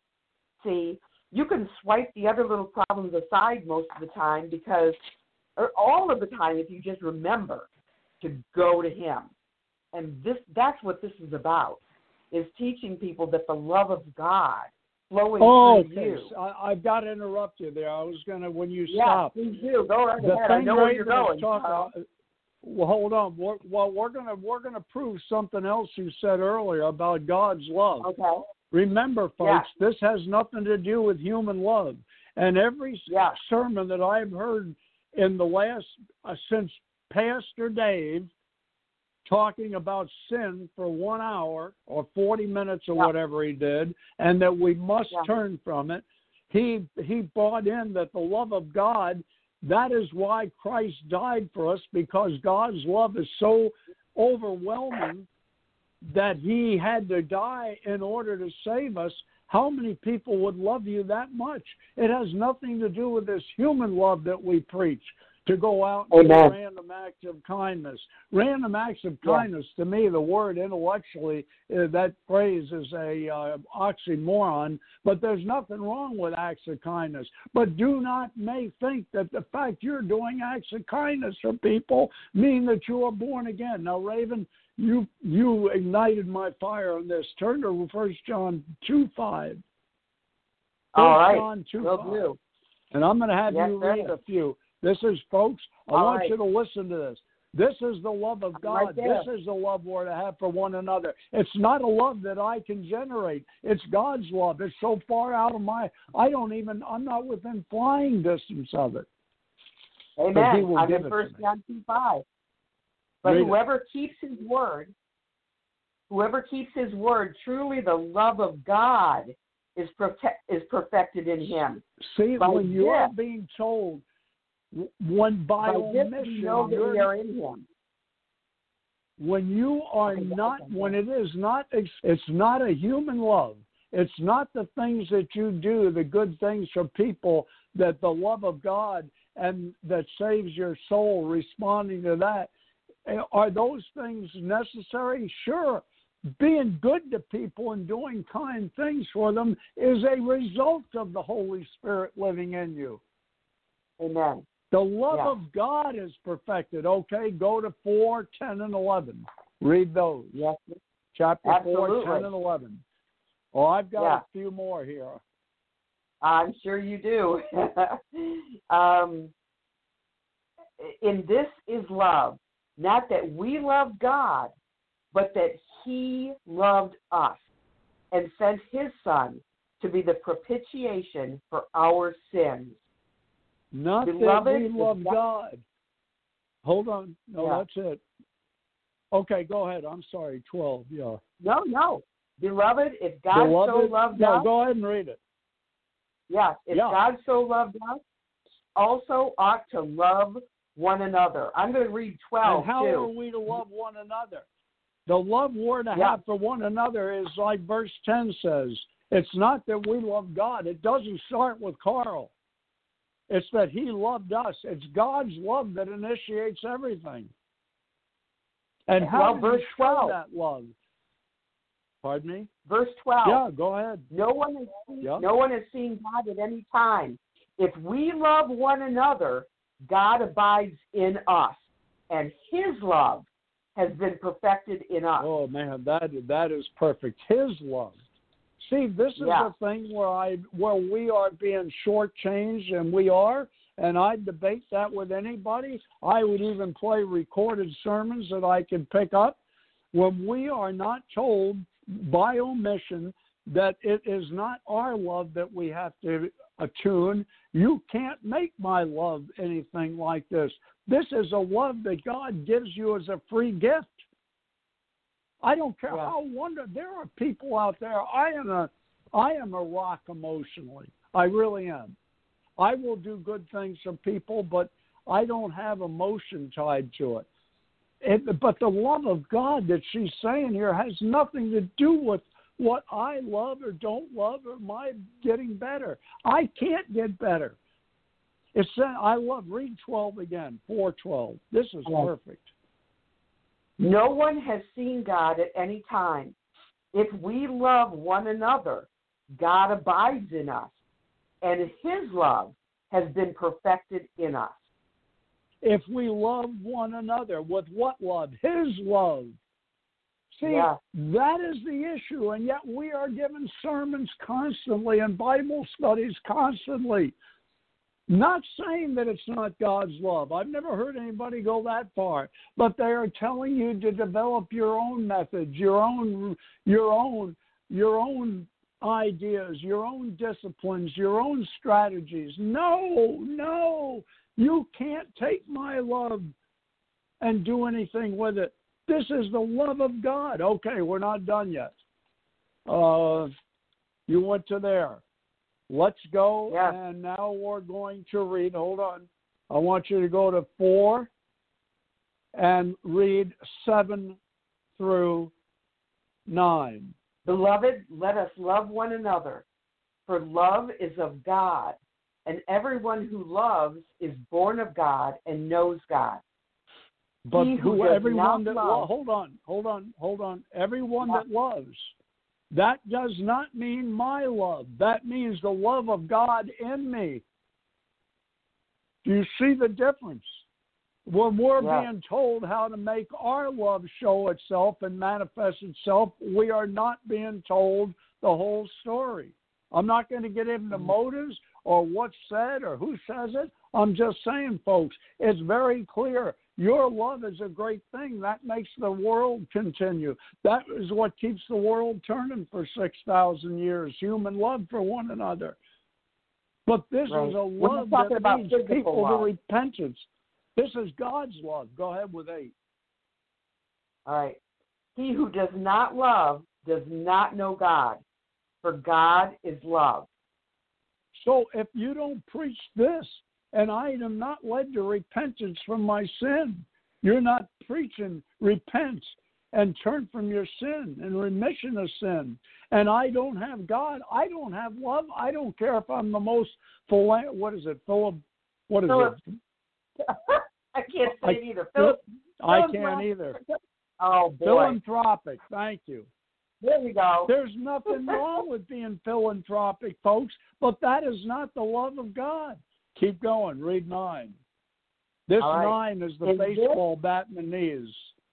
see, you can swipe the other little problems aside most of the time because, or all of the time if you just remember to go to him. And this that's what this is about, is teaching people that the love of God flowing oh, through okay. you. So I, I've got to interrupt you there. I was going to, when you yeah, stop. please do. Go right the ahead. I know where you're going. Talk, uh, well, hold on. We're, well, we're going to we're going to prove something else you said earlier about God's love. Okay. Remember, folks, yeah. this has nothing to do with human love. And every yeah. sermon that I've heard in the last, uh, since Pastor Dave, talking about sin for one hour or forty minutes or yeah. whatever he did, and that we must yeah. turn from it. He he brought in that the love of God, that is why Christ died for us, because God's love is so overwhelming that he had to die in order to save us. How many people would love you that much? It has nothing to do with this human love that we preach, to go out and Amen. do random acts of kindness. Random acts of Yeah. kindness, to me, the word intellectually, uh, that phrase is a uh, oxymoron, but there's nothing wrong with acts of kindness. But do not may think that the fact you're doing acts of kindness for people mean that you are born again. Now, Raven, you you ignited my fire on this. Turn to First John two five. All right. John two Will five. do. And I'm going to have Yes, you sir. read a few. This is, folks, I All want right. you to listen to this. This is the love of God. Right there. This is the love we're to have for one another. It's not a love that I can generate. It's God's love. It's so far out of my, I don't even, I'm not within flying distance of it. But he Amen. will I'm give in it First to me. John two five. But Read it. whoever keeps his word, whoever keeps his word, truly the love of God is protect, is perfected in him. See, By when you are this- being told, when by, By this omission, we know that you're- we are in him. when you are Okay, not, okay. when it is not, it's not a human love. It's not the things that you do, the good things for people, that the love of God and that saves your soul, responding to that. Are those things necessary? Sure. Being good to people and doing kind things for them is a result of the Holy Spirit living in you. Amen. The love Yeah. of God is perfected. Okay, go to four, ten, and eleven. Read those. Yes. Chapter Absolutely. four, ten, and eleven. Oh, I've got Yeah. a few more here. I'm sure you do. um, in this is love, not that we love God, but that he loved us and sent his Son to be the propitiation for our sins. Not Beloved, that we love God. God. Hold on. No, Yeah. that's it. Okay, go ahead. I'm sorry. twelve, yeah. No, no. Beloved, if God Beloved, so loved no, us, go ahead and read it. yes, if Yeah. God so loved us, also ought to love one another. I'm going to read twelve, And how too. are we to love one another? The love we're to Yeah. have for one another is like verse ten says. It's not that we love God. It doesn't start with Carl. It's that he loved us. It's God's love that initiates everything. And how Well, do verse you show twelve. that love? Pardon me? Verse twelve. Yeah, go ahead. No one has seen, Yeah. no one has seen God at any time. If we love one another, God abides in us, and his love has been perfected in us. Oh man, that that is perfect. His love. See, this is Yeah. the thing where I where we are being shortchanged, and we are. And I debate that with anybody. I would even play recorded sermons that I can pick up. When we are not told by omission that it is not our love that we have to attune, you can't make my love anything like this. This is a love that God gives you as a free gift. I don't care Yeah. how wonderful. There are people out there. I am a, I am a rock emotionally. I really am. I will do good things for people, but I don't have emotion tied to it. it. But the love of God that she's saying here has nothing to do with what I love or don't love or my getting better. I can't get better. It's I love, read twelve again, four twelve. This is perfect. No one has seen God at any time. If we love one another, God abides in us, and his love has been perfected in us. If we love one another, with what love? His love. See, Yeah. that is the issue, and yet we are given sermons constantly and Bible studies constantly. Not saying that it's not God's love. I've never heard anybody go that far. But they are telling you to develop your own methods, your own, your own, your own ideas, your own disciplines, your own strategies. No, no, you can't take my love and do anything with it. This is the love of God. Okay, we're not done yet. Uh, you went to there. Let's go, yeah. And now we're going to read. Hold on. I want you to go to four and read seven through nine. Beloved, let us love one another, for love is of God, and everyone who loves is born of God and knows God. But He who who, does everyone not that love, lo- hold on, hold on, hold on. Everyone Yeah. that loves. That does not mean my love. That means the love of God in me. Do you see the difference? When we're Yeah. being told how to make our love show itself and manifest itself, we are not being told the whole story. I'm not going to get into motives or what's said or who says it. I'm just saying, folks, it's very clear. Your love is a great thing. That makes the world continue. That is what keeps the world turning for six thousand years, human love for one another. But this Right. is a We're love not talking that about leads physical people love. to repentance. This is God's love. Go ahead with eight. All right. He who does not love does not know God, for God is love. So if you don't preach this, and I am not led to repentance from my sin, you're not preaching repent and turn from your sin and remission of sin. And I don't have God. I don't have love. I don't care if I'm the most, phila- what is it, Philip? What is Philip. it? I can't say I, it either. Philip, I Philip can't Roth- either. Oh, boy. Philanthropic. Thank you. There we go. There's nothing wrong with being philanthropic, folks, but that is not the love of God. Keep going. Read nine. This All right. nine is the In baseball bat in the knees.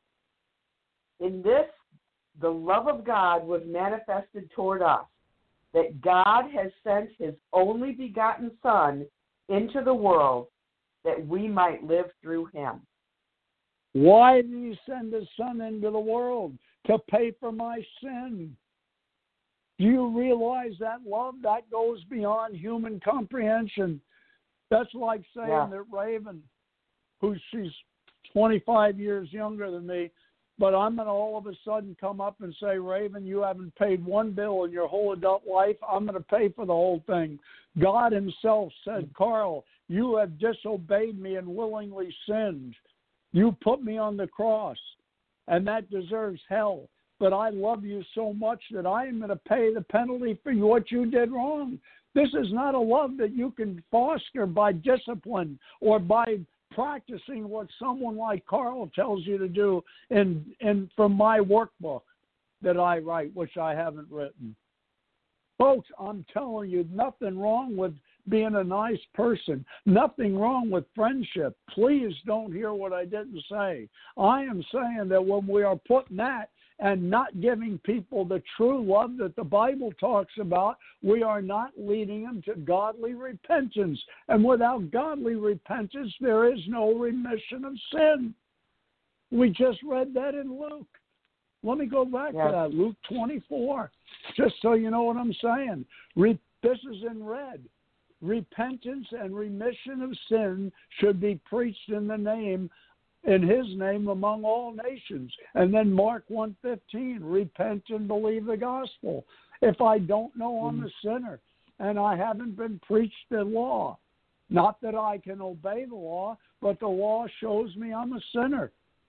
In this, the love of God was manifested toward us, that God has sent his only begotten Son into the world that we might live through him. Why did he send his son into the world? To pay for my sin. Do you realize that love, that goes beyond human comprehension? That's like saying yeah. that Raven, who she's twenty-five years younger than me, but I'm going to all of a sudden come up and say, Raven, you haven't paid one bill in your whole adult life. I'm going to pay for the whole thing. God himself said, Carl, you have disobeyed me and willingly sinned. You put me on the cross, and that deserves hell. But I love you so much that I am going to pay the penalty for what you did wrong. This is not a love that you can foster by discipline or by practicing what someone like Carl tells you to do in, in from my workbook that I write, which I haven't written. Folks, I'm telling you, nothing wrong with being a nice person. Nothing wrong with friendship. Please don't hear what I didn't say. I am saying that when we are putting that and not giving people the true love that the Bible talks about, we are not leading them to godly repentance. And without godly repentance, there is no remission of sin. We just read that in Luke. Let me go back yes. to that, Luke twenty-four, just so you know what I'm saying. Re- this is in red. Repentance and remission of sin should be preached in the name, in his name among all nations. And then Mark one fifteen, repent and believe the gospel. If I don't know I'm a sinner and I haven't been preached the law, not that I can obey the law, but the law shows me I'm a sinner.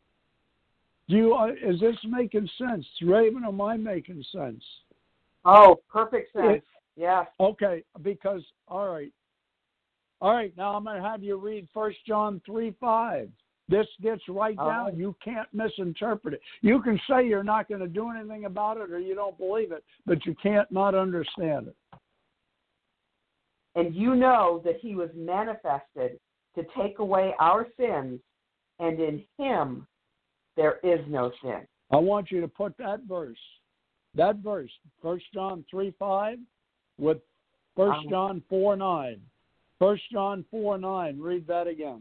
Do you, uh, is this making sense? Raven, am I making sense? Oh, perfect sense. It, yeah. Okay, because, all right. All right, now I'm going to have you read First John three five. This gets right Oh. down. You can't misinterpret it. You can say you're not going to do anything about it or you don't believe it, but you can't not understand it. And you know that he was manifested to take away our sins, and in him there is no sin. I want you to put that verse, that verse, First John three five, with First Um, John four nine. First John four nine, read that again.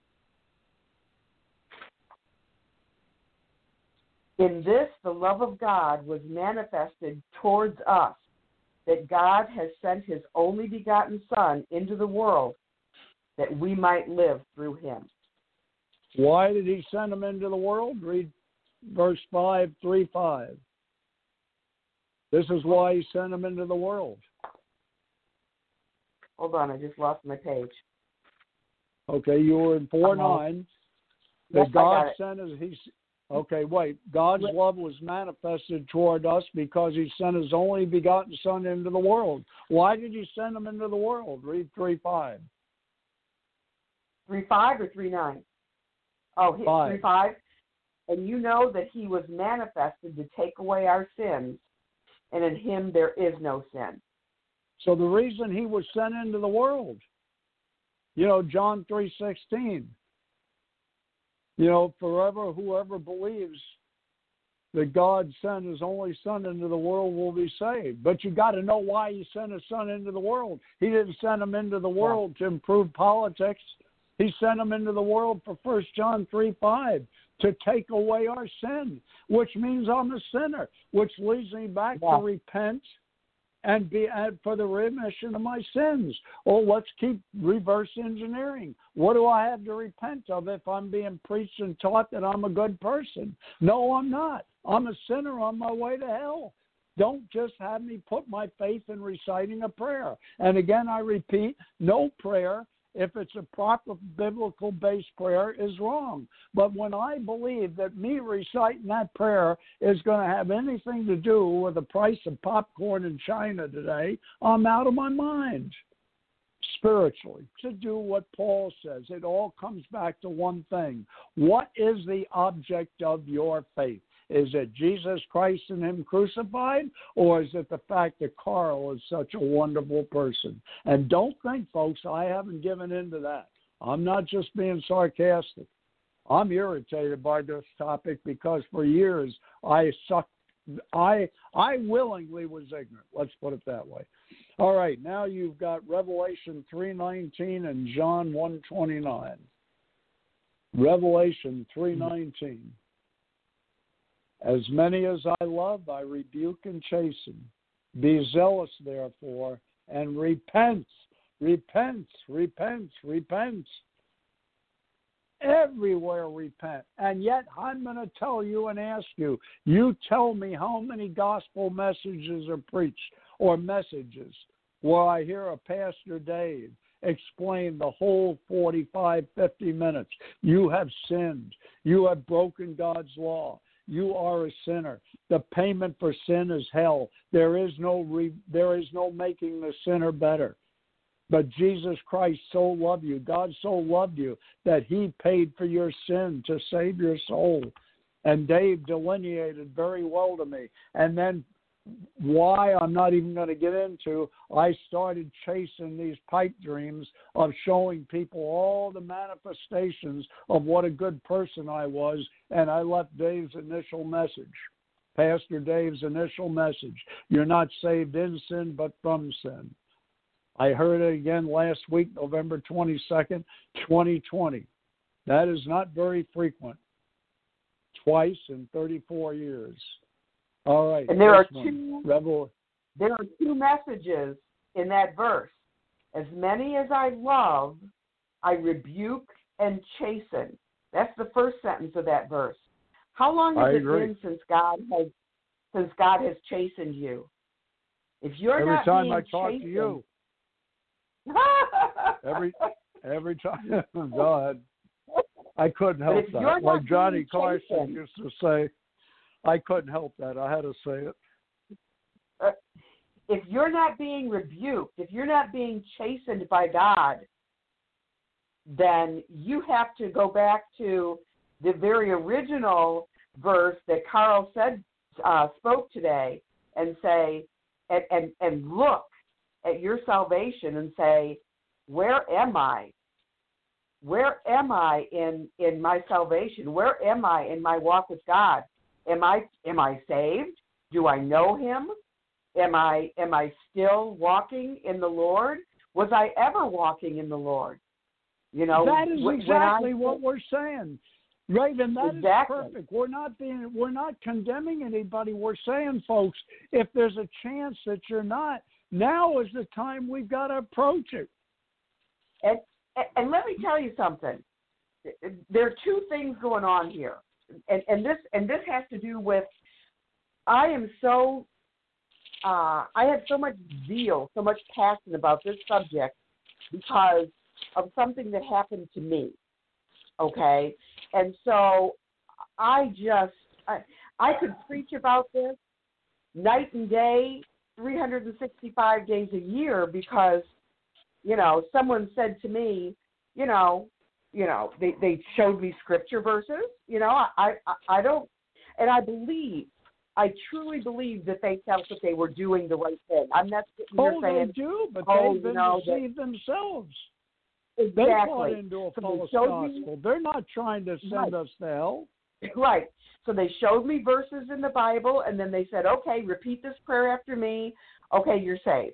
In this, the love of God was manifested towards us, that God has sent his only begotten Son into the world, that we might live through him. Why did he send him into the world? Read verse five, three, five. This is why he sent him into the world. Hold on, I just lost my page. Okay, you were in four nine. Yes, That God I got it. sent us. He's okay. Wait, God's love was manifested toward us because He sent His only begotten Son into the world. Why did He send Him into the world? Read three five. Three five or three nine? Oh, he, Five. three five. And you know that he was manifested to take away our sins, and in him there is no sin. So the reason He was sent into the world, you know, John three sixteen. You know, forever whoever believes that God sent His only Son into the world will be saved. But you got to know why He sent His Son into the world. He didn't send Him into the world to improve politics. He sent Him into the world for First John three five, to take away our sin, which means I'm a sinner, which leads me back yeah. to repent and be and for the remission of my sins. Oh, let's keep reverse engineering. What do I have to repent of if I'm being preached and taught that I'm a good person? No, I'm not. I'm a sinner on my way to hell. Don't just have me put my faith in reciting a prayer. And again, I repeat, no prayer, if it's a proper biblical-based prayer, is wrong. But when I believe that me reciting that prayer is going to have anything to do with the price of popcorn in China today, I'm out of my mind. Spiritually, to do what Paul says, it all comes back to one thing. What is the object of your faith? Is it Jesus Christ and Him crucified, or is it the fact that Carl is such a wonderful person? And don't think, folks, I haven't given in to that. I'm not just being sarcastic. I'm irritated by this topic because for years I sucked. I I willingly was ignorant. Let's put it that way. All right, now you've got Revelation three nineteen and John one twenty-nine. Revelation three nineteen. As many as I love, I rebuke and chasten. Be zealous, therefore, and repent. Repent, repent, repent. Everywhere repent. And yet I'm going to tell you and ask you, you tell me how many gospel messages are preached or messages where I hear a Pastor Dave explain the whole forty-five, fifty minutes. You have sinned. You have broken God's law. You are a sinner. The payment for sin is hell. There is no re- there is no making the sinner better. But Jesus Christ so loved you, God so loved you, that he paid for your sin to save your soul. And Dave delineated very well to me. And then why, I'm not even going to get into, I started chasing these pipe dreams of showing people all the manifestations of what a good person I was, and I left Dave's initial message, Pastor Dave's initial message. You're not saved in sin, but from sin. I heard it again last week, November twenty-second, twenty twenty. That is not very frequent. Twice in thirty-four years. All right. And there are one. two Rebel. there are two messages in that verse. As many as I love, I rebuke and chasten. That's the first sentence of that verse. How long has I it agree. been since God has since God has chastened you? If you're Every not time being I talk chastened, to you. every every time. God. I couldn't help if that. you're not Like Johnny being Carson chastened- used to say, I couldn't help that. I had to say it. Uh, if you're not being rebuked, if you're not being chastened by God, then you have to go back to the very original verse that Carl said uh, spoke today, and say, and, and and look at your salvation and say, where am I? Where am I in, in my salvation? Where am I in my walk with God? Am I am I saved? Do I know him? Am I am I still walking in the Lord? Was I ever walking in the Lord? You know, that is when, exactly when I, what we're saying. Right, and that exactly. is perfect. We're not being we're not condemning anybody. We're saying, folks, if there's a chance that you're not, now is the time we've got to approach it. And, and let me tell you something. There are two things going on here. And, and this and this has to do with, I am so, uh, I have so much zeal, so much passion about this subject because of something that happened to me, okay? And so I just, I, I could preach about this night and day, three hundred sixty-five days a year because, you know, someone said to me, you know, You know, they, they showed me scripture verses. You know, I, I I don't, and I believe, I truly believe that they felt that they were doing the right thing. I'm not sitting here Oh, saying, they do, but oh, they've been you know, deceived themselves. exactly. They bought into a So false they showed gospel. me, They're not trying to send right. us to hell. Right. So they showed me verses in the Bible, and then they said, okay, repeat this prayer after me. Okay, you're saved.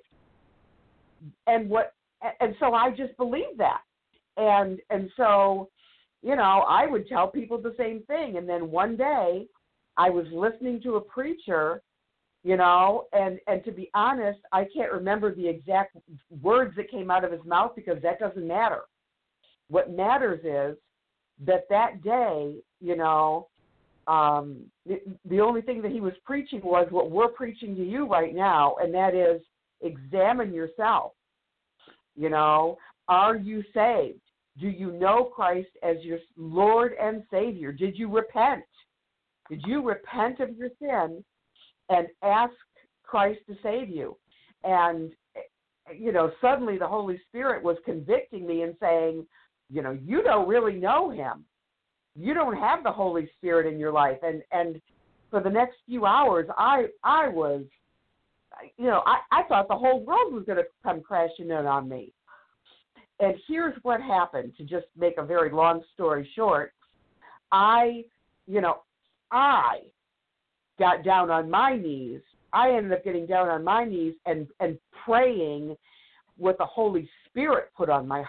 And what? And so I just believed that. And and so, you know, I would tell people the same thing. And then one day I was listening to a preacher, you know, and, and to be honest, I can't remember the exact words that came out of his mouth because that doesn't matter. What matters is that that day, you know, um, the, the only thing that he was preaching was what we're preaching to you right now, and that is examine yourself. You know, are you saved? Do you know Christ as your Lord and Savior? Did you repent? Did you repent of your sin and ask Christ to save you? And, you know, suddenly the Holy Spirit was convicting me and saying, you know, you don't really know him. You don't have the Holy Spirit in your life. And, and for the next few hours, I I was, you know, I, I thought the whole world was going to come crashing in on me. And here's what happened, to just make a very long story short. I, you know, I got down on my knees. I ended up getting down on my knees and, and praying what the Holy Spirit put on my heart.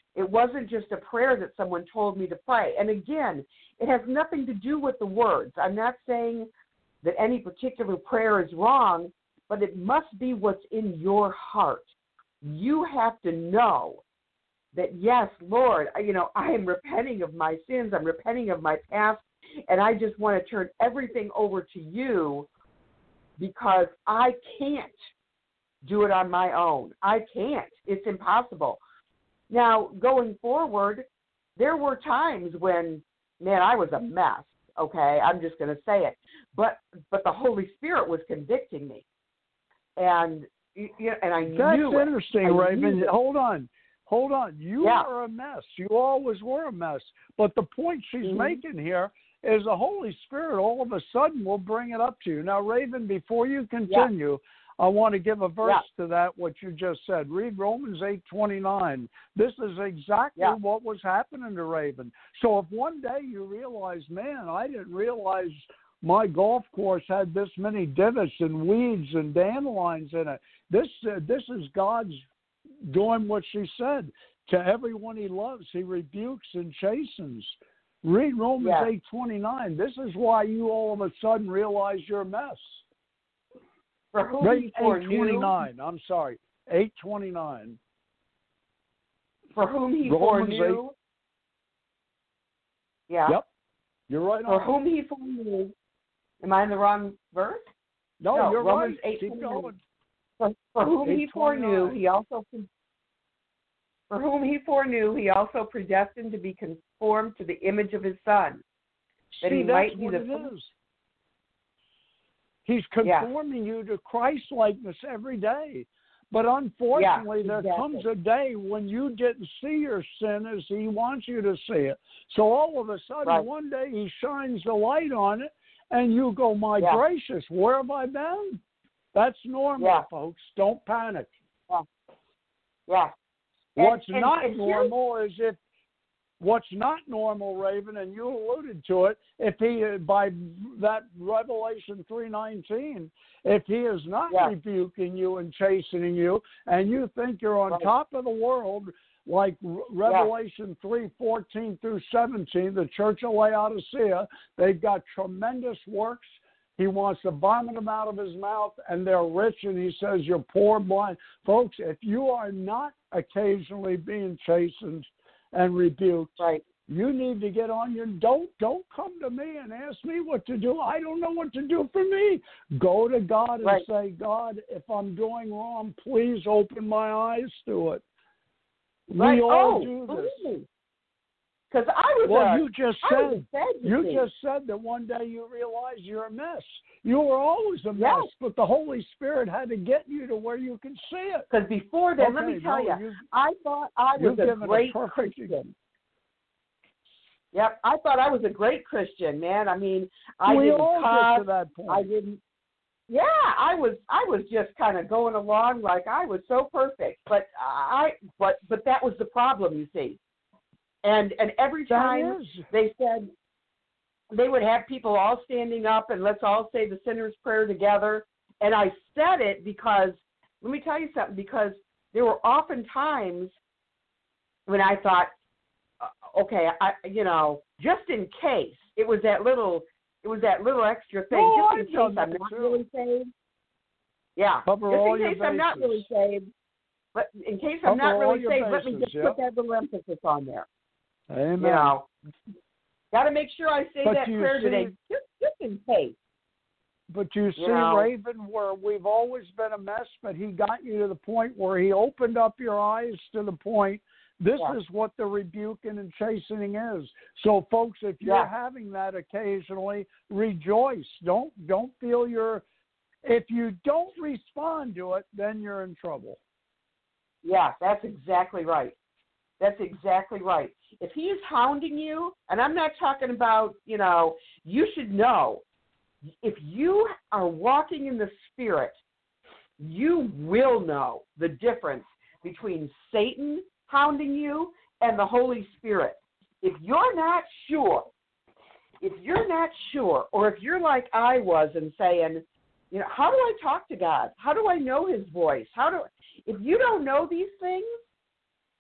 It wasn't just a prayer that someone told me to pray. And again, it has nothing to do with the words. I'm not saying that any particular prayer is wrong, but it must be what's in your heart. You have to know that, yes, Lord, you know, I am repenting of my sins. I'm repenting of my past, and I just want to turn everything over to you because I can't do it on my own. I can't. It's impossible. Now, going forward, there were times when, man, I was a mess, okay? I'm just going to say it. But but the Holy Spirit was convicting me. And you know, and I That's knew it. interesting, I Raven. knew it. Hold on. Hold on. You Yeah. are a mess. You always were a mess. But the point she's Mhm. making here is the Holy Spirit all of a sudden will bring it up to you. Now, Raven, before you continue, I want to give a verse Yeah. to that, what you just said. Read Romans eight twenty-nine. This is exactly Yeah. what was happening to Raven. So if one day you realize, man, I didn't realize my golf course had this many divots and weeds and dandelions in it. This uh, this is God's doing what she said. To everyone he loves, he rebukes and chastens. Read Romans Yeah. eight twenty-nine. This is why you all of a sudden realize you're a mess. For whom Read he eight twenty-nine. I'm sorry, eight twenty-nine. For whom he Romans foreknew. Yeah. Yep, you're right For on. whom he foreknew. Am I in the wrong verse? No, no, you're Romans right. eight Keep twenty-nine. going. For, for whom he foreknew, eight twenty-nine. he also for whom he foreknew, he also predestined to be conformed to the image of his Son, that See, he that's might be what the it first- is. He's conforming you to Christ-likeness every day. But unfortunately, Yeah, there exactly. comes a day when you didn't see your sin as he wants you to see it. So all of a sudden, Right. one day he shines the light on it, and you go, my Yeah. gracious, where have I been? That's normal, Yeah. folks. Don't panic. Yeah. And- What's and- not and here's- normal is if what's not normal, Raven, and you alluded to it, if he by that Revelation three nineteen, if he is not Yeah. rebuking you and chastening you, and you think you're on Right. top of the world, like Revelation three fourteen through seventeen, the Church of Laodicea, they've got tremendous works. He wants to vomit them out of his mouth, and they're rich, and he says you're poor, blind. Folks, if you are not occasionally being chastened and rebuked, Right. you need to get on your, don't, don't come to me and ask me what to do. I don't know what to do for me. Go to God and Right. say, God, if I'm doing wrong, please open my eyes to it. Right. We all oh, do believe this. me. Because I was Well, a, you just I was said, a Sadducee. you just said that one day you realize you're a mess. You were always a mess, Yes. but the Holy Spirit had to get you to where you can see it. Because before then, let Okay, me tell no, you, you- I thought I was You've a given a great perfect Christian. Yep, I thought I was a great Christian, man. I mean, I we didn't all cuss. get to that point. I didn't. Yeah, I was. I was just kind of going along like I was so perfect, but I. But but that was the problem, you see. And and every That time is. they said they would have people all standing up and let's all say the sinner's prayer together. And I said it because let me tell you something. Because there were often times when I thought, uh, okay, I you know, just in case it was that little. It was that little extra thing, Oh, just in I've done case that I'm not too. really saved. Yeah, Cover just all in your case I'm not bases. really saved. But in case I'm Cover not all really your saved, let me bases, just yeah. put that little emphasis on there. Amen. You know, got to make sure I say But that you prayer see- today, just just in case. But you see, You know. Raven, where we've always been a mess, but he got you to the point where he opened up your eyes to the point. This Yeah. is what the rebuking and chastening is. So, folks, if you're Yeah. having that occasionally, rejoice. Don't don't feel you're. If you don't respond to it, then you're in trouble. Yeah, that's exactly right. That's exactly right. If he is hounding you, and I'm not talking about, you know, you should know, if you are walking in the Spirit, you will know the difference between Satan hounding you and the Holy Spirit. If you're not sure, if you're not sure, or if you're like I was and saying, you know, how do I talk to God? How do I know his voice? How do if you don't know these things,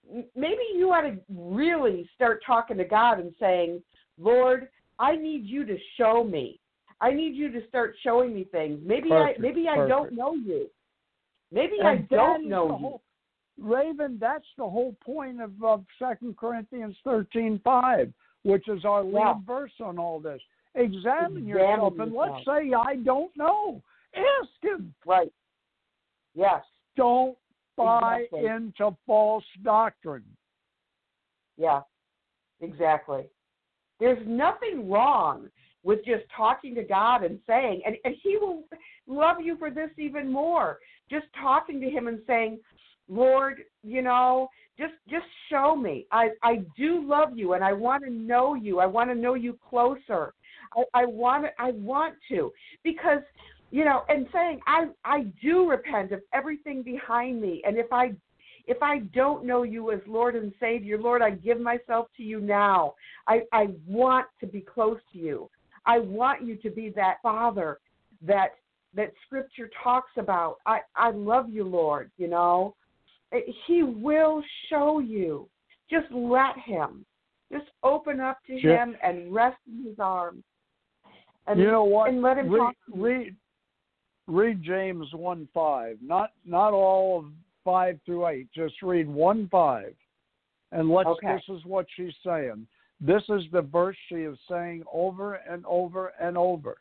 maybe you ought to really start talking to God and saying, Lord, I need you to show me. I need you to start showing me things. Maybe Perfect, I maybe perfect. I don't know you. Maybe and I don't that know the you. whole, Raven, that's the whole point of, of Second Corinthians thirteen five, which is our lead Yeah. verse on all this. Examine, Examine yourself, and yourself. let's say I don't know. Ask him. Right. Yes. Don't buy Exactly. into false doctrine. Yeah. Exactly. There's nothing wrong with just talking to God and saying, and, and he will love you for this even more. Just talking to him and saying, Lord, you know, just just show me. I, I do love you, and I want to know you. I want to know you closer. I, I want to, I want to, because, you know, and saying, I, I do repent of everything behind me, and if I If I don't know you as Lord and Savior, Lord, I give myself to you now. I, I want to be close to you. I want you to be that Father that that Scripture talks about. I, I love you, Lord, you know. He will show you. Just let him. Just open up to Sure. him and rest in his arms. And, You know what? And let him read, talk to you. read, read James one five. Not not all of five through eight. Just read one five, and let's. Okay. This is what she's saying. This is the verse she is saying over and over and over.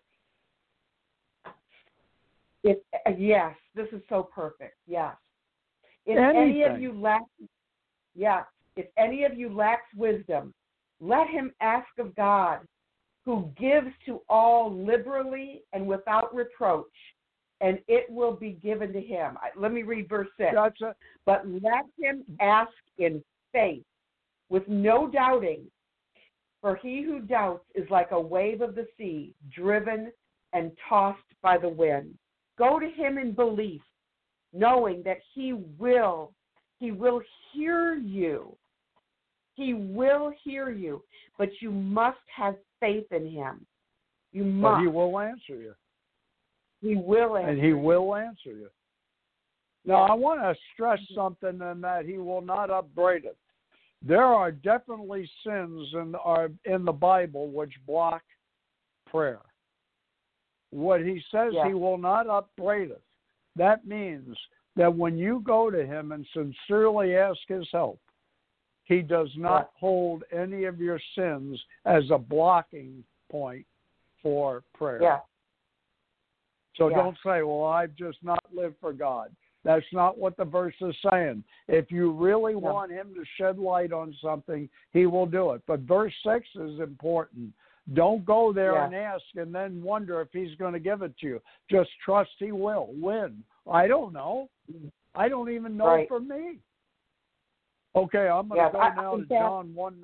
If, yes, this is so perfect. Yes. If any of Anything. you lack, yeah, if any of you lacks wisdom, let him ask of God, who gives to all liberally and without reproach, and it will be given to him. I- Let me read verse six. That's it. But let him ask in faith, with no doubting, for he who doubts is like a wave of the sea, driven and tossed by the wind. Go to him in belief, knowing that he will, he will hear you. He will hear you, but you must have faith in him. You must. But he will answer you. He will answer. And he will answer you. Now, Yeah. I want to stress something in that he will not upbraid it. There are definitely sins in, are in the Bible which block prayer. What he says, Yeah. he will not upbraid it. That means that when you go to him and sincerely ask his help, he does not Yeah. hold any of your sins as a blocking point for prayer. Yeah. So Yeah. don't say, well, I've just not lived for God. That's not what the verse is saying. If you really No. want him to shed light on something, he will do it. But verse six is important. Don't go there Yeah. and ask and then wonder if he's going to give it to you. Just trust he will. When? I don't know. I don't even know Right. for me. Okay, I'm going to Yeah, go I- now to in fact- John one.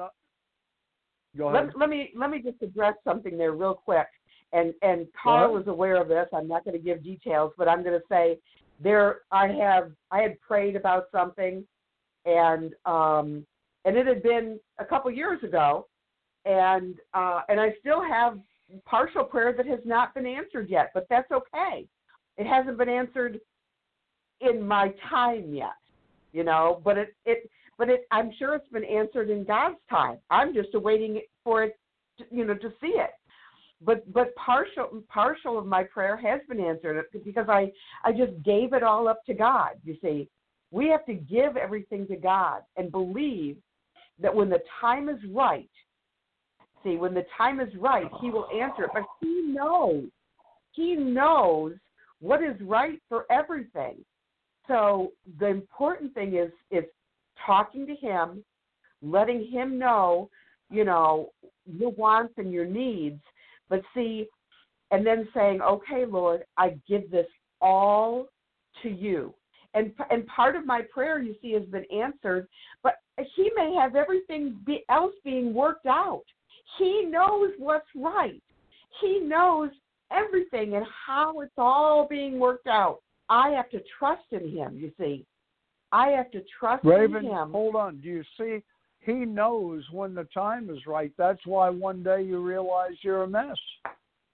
Go ahead. Let, let me let me just address something there real quick. And and Carl is aware of this. I'm not going to give details, but I'm going to say there I have I had prayed about something, and um and it had been a couple years ago, and uh, and I still have partial prayer that has not been answered yet, but that's okay. It hasn't been answered in my time yet, you know. But it it but it I'm sure it's been answered in God's time. I'm just awaiting for it, to, you know, to see it. But but partial partial of my prayer has been answered because I, I just gave it all up to God. You see, we have to give everything to God and believe that when the time is right, see, when the time is right, he will answer it. But he knows, he knows what is right for everything. So the important thing is is talking to him, letting him know, you know, your wants and your needs. But see, and then saying, okay, Lord, I give this all to you. And and part of my prayer, you see, has been answered, but he may have everything be, else being worked out. He knows what's right. He knows everything and how it's all being worked out. I have to trust in him, you see. I have to trust Raven, in him. hold on. Do you see? He knows when the time is right. That's why one day you realize you're a mess.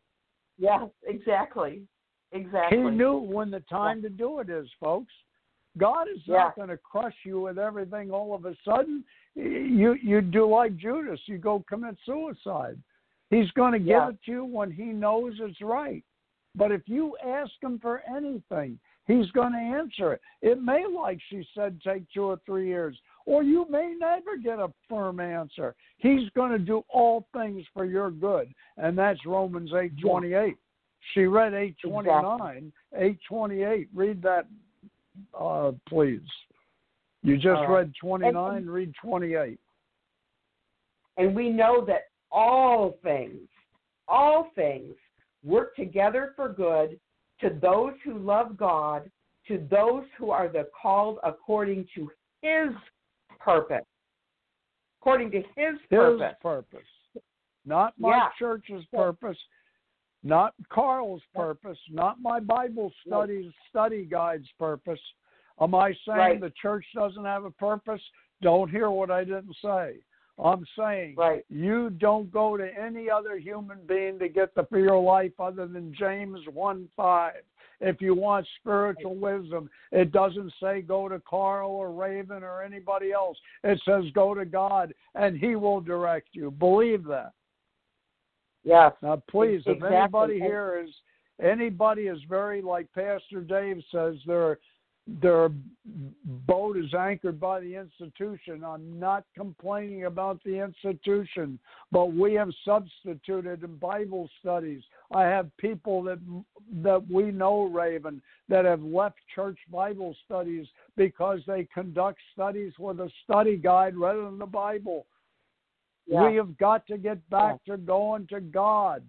Yes, exactly. Exactly. He knew when the time to do it is, folks. God is Yeah. not going to crush you with everything all of a sudden. You you do like Judas. You go commit suicide. He's going to give Yeah. it to you when he knows it's right. But if you ask him for anything, he's going to answer it. It may, like she said, take two or three years, or you may never get a firm answer. He's going to do all things for your good, and that's Romans eight twenty-eight. She read eight twenty-nine, exactly. eight twenty-eight. Read that, uh, please. You just right. read twenty-nine, and, read twenty-eight. And we know that all things, all things work together for good to those who love God, to those who are the called according to his purpose. According to his purpose. His purpose. Not my yeah. church's purpose, not Carl's purpose, not my Bible studies study guide's purpose. Am I saying right. the church doesn't have a purpose? Don't hear what I didn't say. I'm saying right. you don't go to any other human being to get the for your life other than James one five. If you want spiritual wisdom, it doesn't say go to Carl or Raven or anybody else. It says go to God, and he will direct you. Believe that. Yes. Now, please, exactly. if anybody here is, anybody is very, like Pastor Dave says, their, their boat is anchored by the institution. I'm not complaining about the institution, but we have substituted in Bible studies. I have people that that we know, Raven, that have left church Bible studies because they conduct studies with a study guide rather than the Bible. Yeah. We have got to get back yeah. to going to God.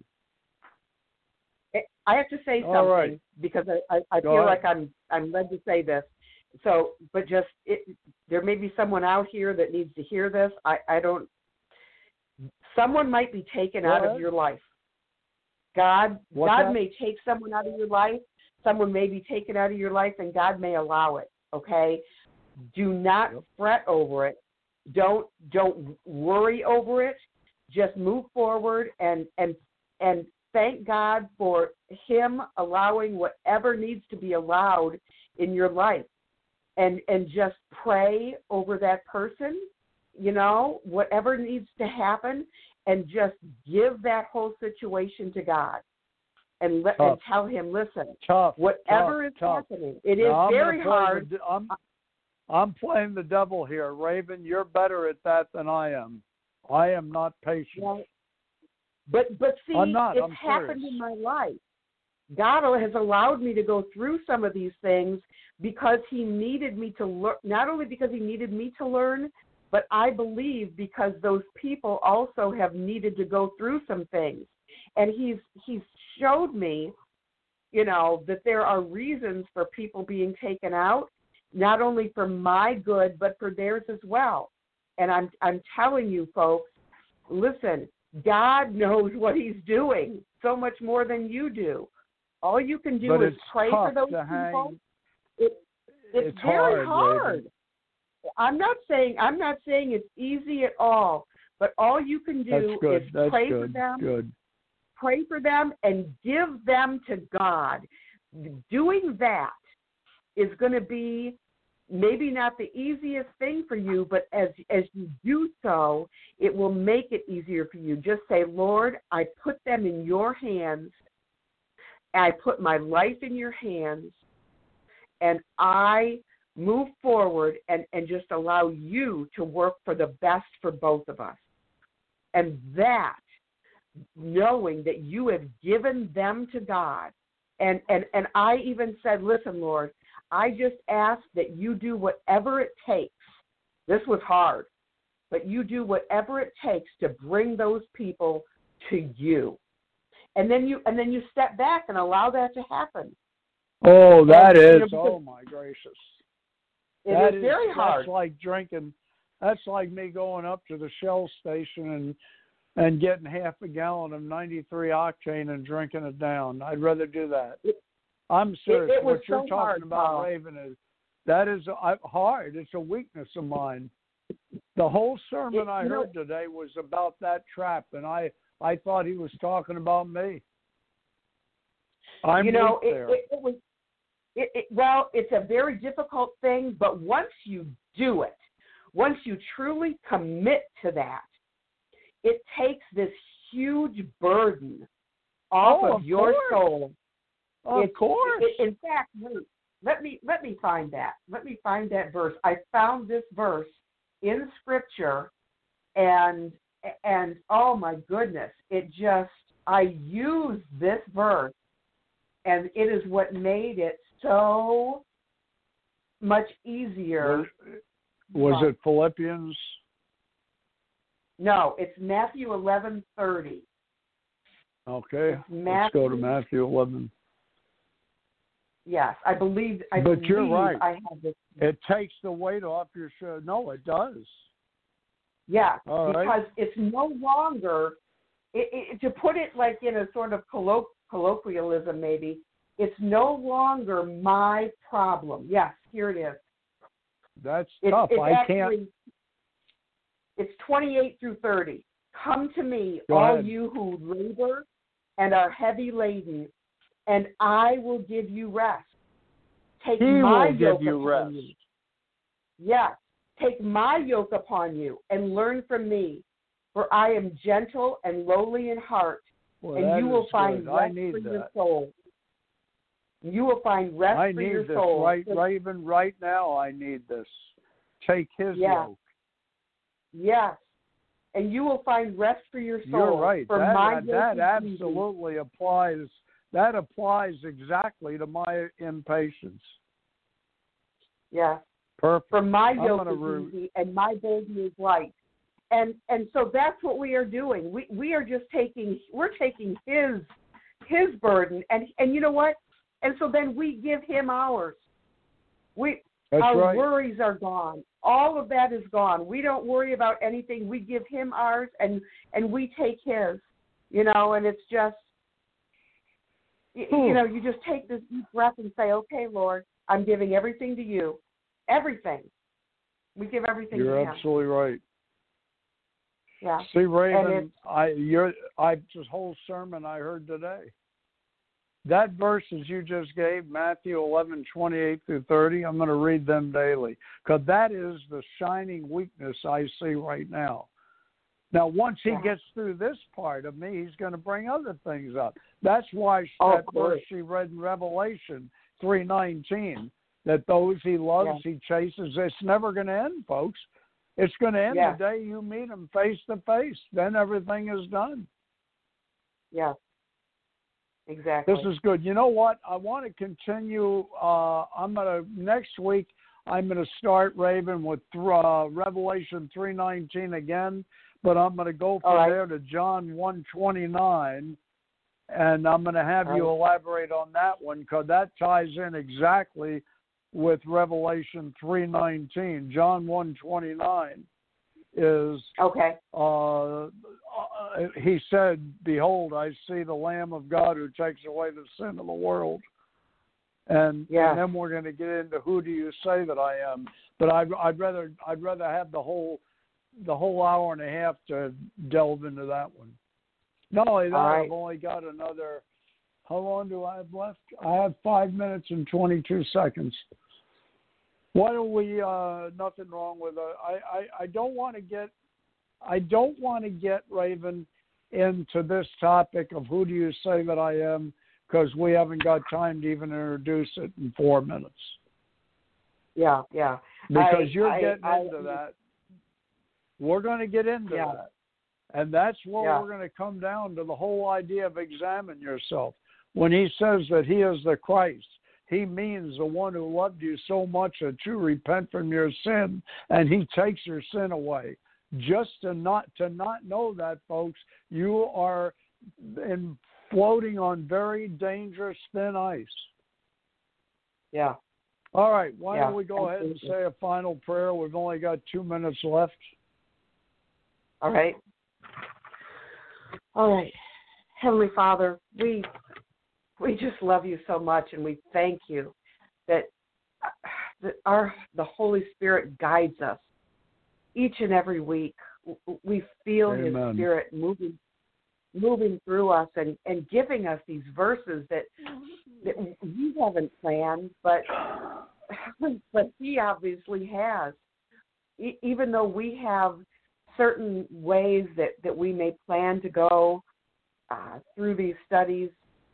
I have to say something right. because I, I, I feel ahead. like I'm I'm led to say this. So, but just it, there may be someone out here that needs to hear this. I, I don't. Someone might be taken Go out ahead. of your life. God, What's God that? may take someone out of your life. Someone may be taken out of your life, and God may allow it. Okay, do not yep. fret over it. Don't don't worry over it. Just move forward and and and thank God for him allowing whatever needs to be allowed in your life. And and just pray over that person, you know, whatever needs to happen, and just give that whole situation to God. And let and tell him, listen, tough, whatever tough, is tough. happening, it now, is very hard. The, I'm, I'm playing the devil here. Raven, you're better at that than I am. I am not patient. Right. But but see, I'm not. it's I'm happened serious. in my life. God has allowed me to go through some of these things because he needed me to learn, not only because he needed me to learn, but I believe because those people also have needed to go through some things. And he's he's showed me, you know, that there are reasons for people being taken out, not only for my good, but for theirs as well. And I'm I'm telling you, folks, listen, God knows what he's doing so much more than you do. All you can do but is pray for those people. Hang. It, it's, it's very hard. hard. I'm not saying I'm not saying it's easy at all, but all you can do That's is That's pray good. for them. Good. Pray for them and give them to God. Doing that is going to be maybe not the easiest thing for you, but as as you do so, it will make it easier for you. Just say, Lord, I put them in your hands. I put my life in your hands, and I move forward and, and just allow you to work for the best for both of us. And that, knowing that you have given them to God, and, and, and I even said, listen, Lord, I just ask that you do whatever it takes. This was hard, but you do whatever it takes to bring those people to you. And then you and then you step back and allow that to happen. Oh, that and, is, you know, oh my gracious. It that is very is, hard. That's like drinking, that's like me going up to the Shell station and and getting half a gallon of ninety-three octane and drinking it down. I'd rather do that. It, I'm serious. It, it what so you're talking hard, about, Paul. Raven, is that is uh, hard. It's a weakness of mine. The whole sermon it, I heard know, today was about that trap, and I, I thought he was talking about me. I'm you know, weak it, there. It, it was it, it, well, it's a very difficult thing, but once you do it, once you truly commit to that, it takes this huge burden off oh, of, of your course. soul. Of It, course. it, in fact, wait, let me let me find that. Let me find that verse. I found this verse in Scripture, and and oh my goodness, it just I used this verse, and it is what made it so much easier. Was, was it Philippians? No, it's Matthew eleven thirty. Okay, Matthew, let's go to Matthew eleven. Yes, I believe. I but believe you're right. I have this. It takes the weight off your shoulder. No, it does. Yeah, All because right. it's no longer. It, it, to put it like in a sort of colloq- colloquialism, maybe it's no longer my problem. Yes, here it is. That's It's, tough. it's I actually, can't. It's twenty-eight through thirty. Come to me, Go all ahead. you who labor and are heavy laden, and I will give you rest. Take He my will yoke give you upon rest. you. Yes, take my yoke upon you and learn from me, for I am gentle and lowly in heart, Well, and that you will is find good. I rest need for that. your soul. You will find rest I for need your this soul. right, So, right, even right now. I need this. Take his Yeah. yoke. yes, and you will find rest for your soul. You're right. For That my that, that yoke is easy. absolutely applies. That applies exactly to my impatience. Yeah. Perfect. For my I'm yoke gonna is re- easy and my burden is light. And and so that's what we are doing. We we are just taking we're taking his his burden, and and you know what? And so then we give him ours. We That's our right. worries are gone. All of that is gone. We don't worry about anything. We give him ours, and and we take his. You know, and it's just you, you know, you just take this deep breath and say, "Okay, Lord, I'm giving everything to you." Everything. We give everything You're to him. absolutely right. Yeah. See, Raven, it's- I you're I this whole sermon I heard today. That verses you just gave, Matthew eleven twenty eight through thirty. I'm going to read them daily because that is the shining weakness I see right now. Now, once he Yeah. gets through this part of me, he's going to bring other things up. That's why Oh, that of course. verse she read in Revelation three nineteen, that those he loves, Yeah. he chases. It's never going to end, folks. It's going to end Yeah. the day you meet him face to face. Then everything is done. Yeah. Exactly. This is good. You know what? I want to continue. Uh, I'm going to, next week, I'm going to start, Raven, with uh, Revelation three nineteen again, but I'm going to go from right. there to John one twenty-nine, and I'm going to have All you right. elaborate on that one because that ties in exactly with Revelation three nineteen. John one twenty-nine is, Okay. uh, uh, he said, "Behold, I see the Lamb of God who takes away the sin of the world." And, Yeah. and then we're going to get into who do you say that I am. But I'd, I'd rather I'd rather have the whole the whole hour and a half to delve into that one. Not only that, All right. I've only got another. How long do I have left? I have five minutes and twenty-two seconds. Why don't we? Uh, nothing wrong with it. I, I, I don't want to get. I don't want to get Raven into this topic of who do you say that I am, because we haven't got time to even introduce it in four minutes. Yeah. Yeah. Because I, you're I, getting I, into that. We're going to get into Yeah. that. And that's where Yeah. we're going to come down to the whole idea of examine yourself. When he says that he is the Christ, he means the one who loved you so much that you repent from your sin and he takes your sin away. Just to not to not know that, folks, you are in floating on very dangerous thin ice. Yeah. All right, why Yeah, don't we go ahead and absolutely. say a final prayer? We've only got two minutes left. All right. All right. Heavenly Father, we we just love you so much, and we thank you that that our the Holy Spirit guides us each and every week. We feel Amen. His Spirit moving moving through us and, and giving us these verses that that we haven't planned, but but He obviously has. E- even though we have certain ways that, that we may plan to go uh, through these studies,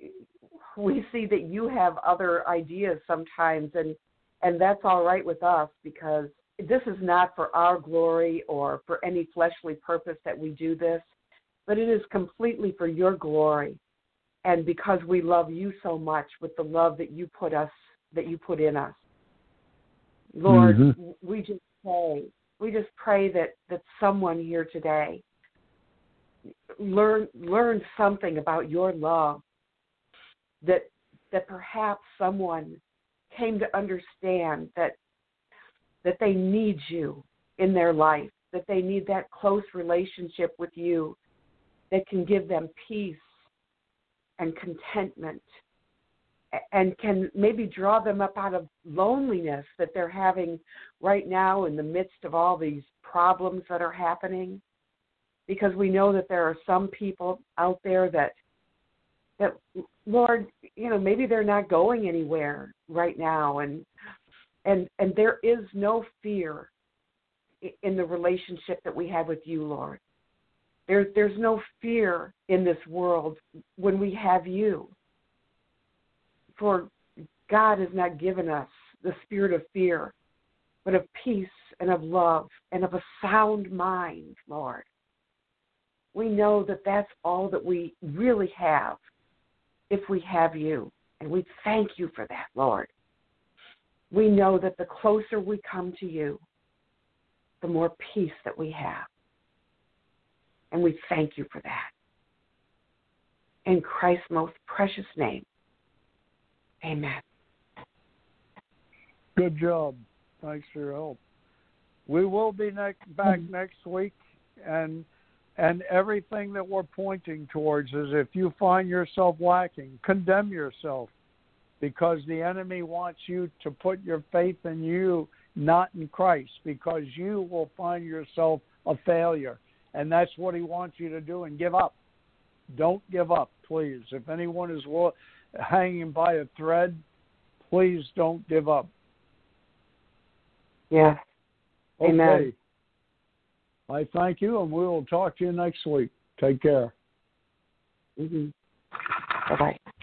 we see that you have other ideas sometimes, and and that's all right with us, because this is not for our glory or for any fleshly purpose that we do this, but it is completely for your glory, and because we love you so much with the love that you put us, that you put in us. Lord, mm-hmm. we just pray, we just pray that, that someone here today learn learn something about your love, that that perhaps someone came to understand that that they need you in their life, that they need that close relationship with you that can give them peace and contentment and can maybe draw them up out of loneliness that they're having right now in the midst of all these problems that are happening. Because we know that there are some people out there that, that Lord, you know, maybe they're not going anywhere right now, and and and there is no fear in the relationship that we have with you, Lord. There's there's no fear in this world when we have you. For God has not given us the spirit of fear, but of peace and of love and of a sound mind, Lord. We know that that's all that we really have if we have you, and we thank you for that, Lord. We know that the closer we come to you, the more peace that we have, and we thank you for that. In Christ's most precious name, amen. Good job. Thanks for your help. We will be next, back mm-hmm. next week, and and everything that we're pointing towards is if you find yourself lacking, condemn yourself, because the enemy wants you to put your faith in you, not in Christ, because you will find yourself a failure, and that's what he wants you to do, and give up. Don't give up, please. If anyone is hanging by a thread, please don't give up. Yeah. Amen. Okay. I thank you, and we will talk to you next week. Take care. Mm-hmm. Bye-bye.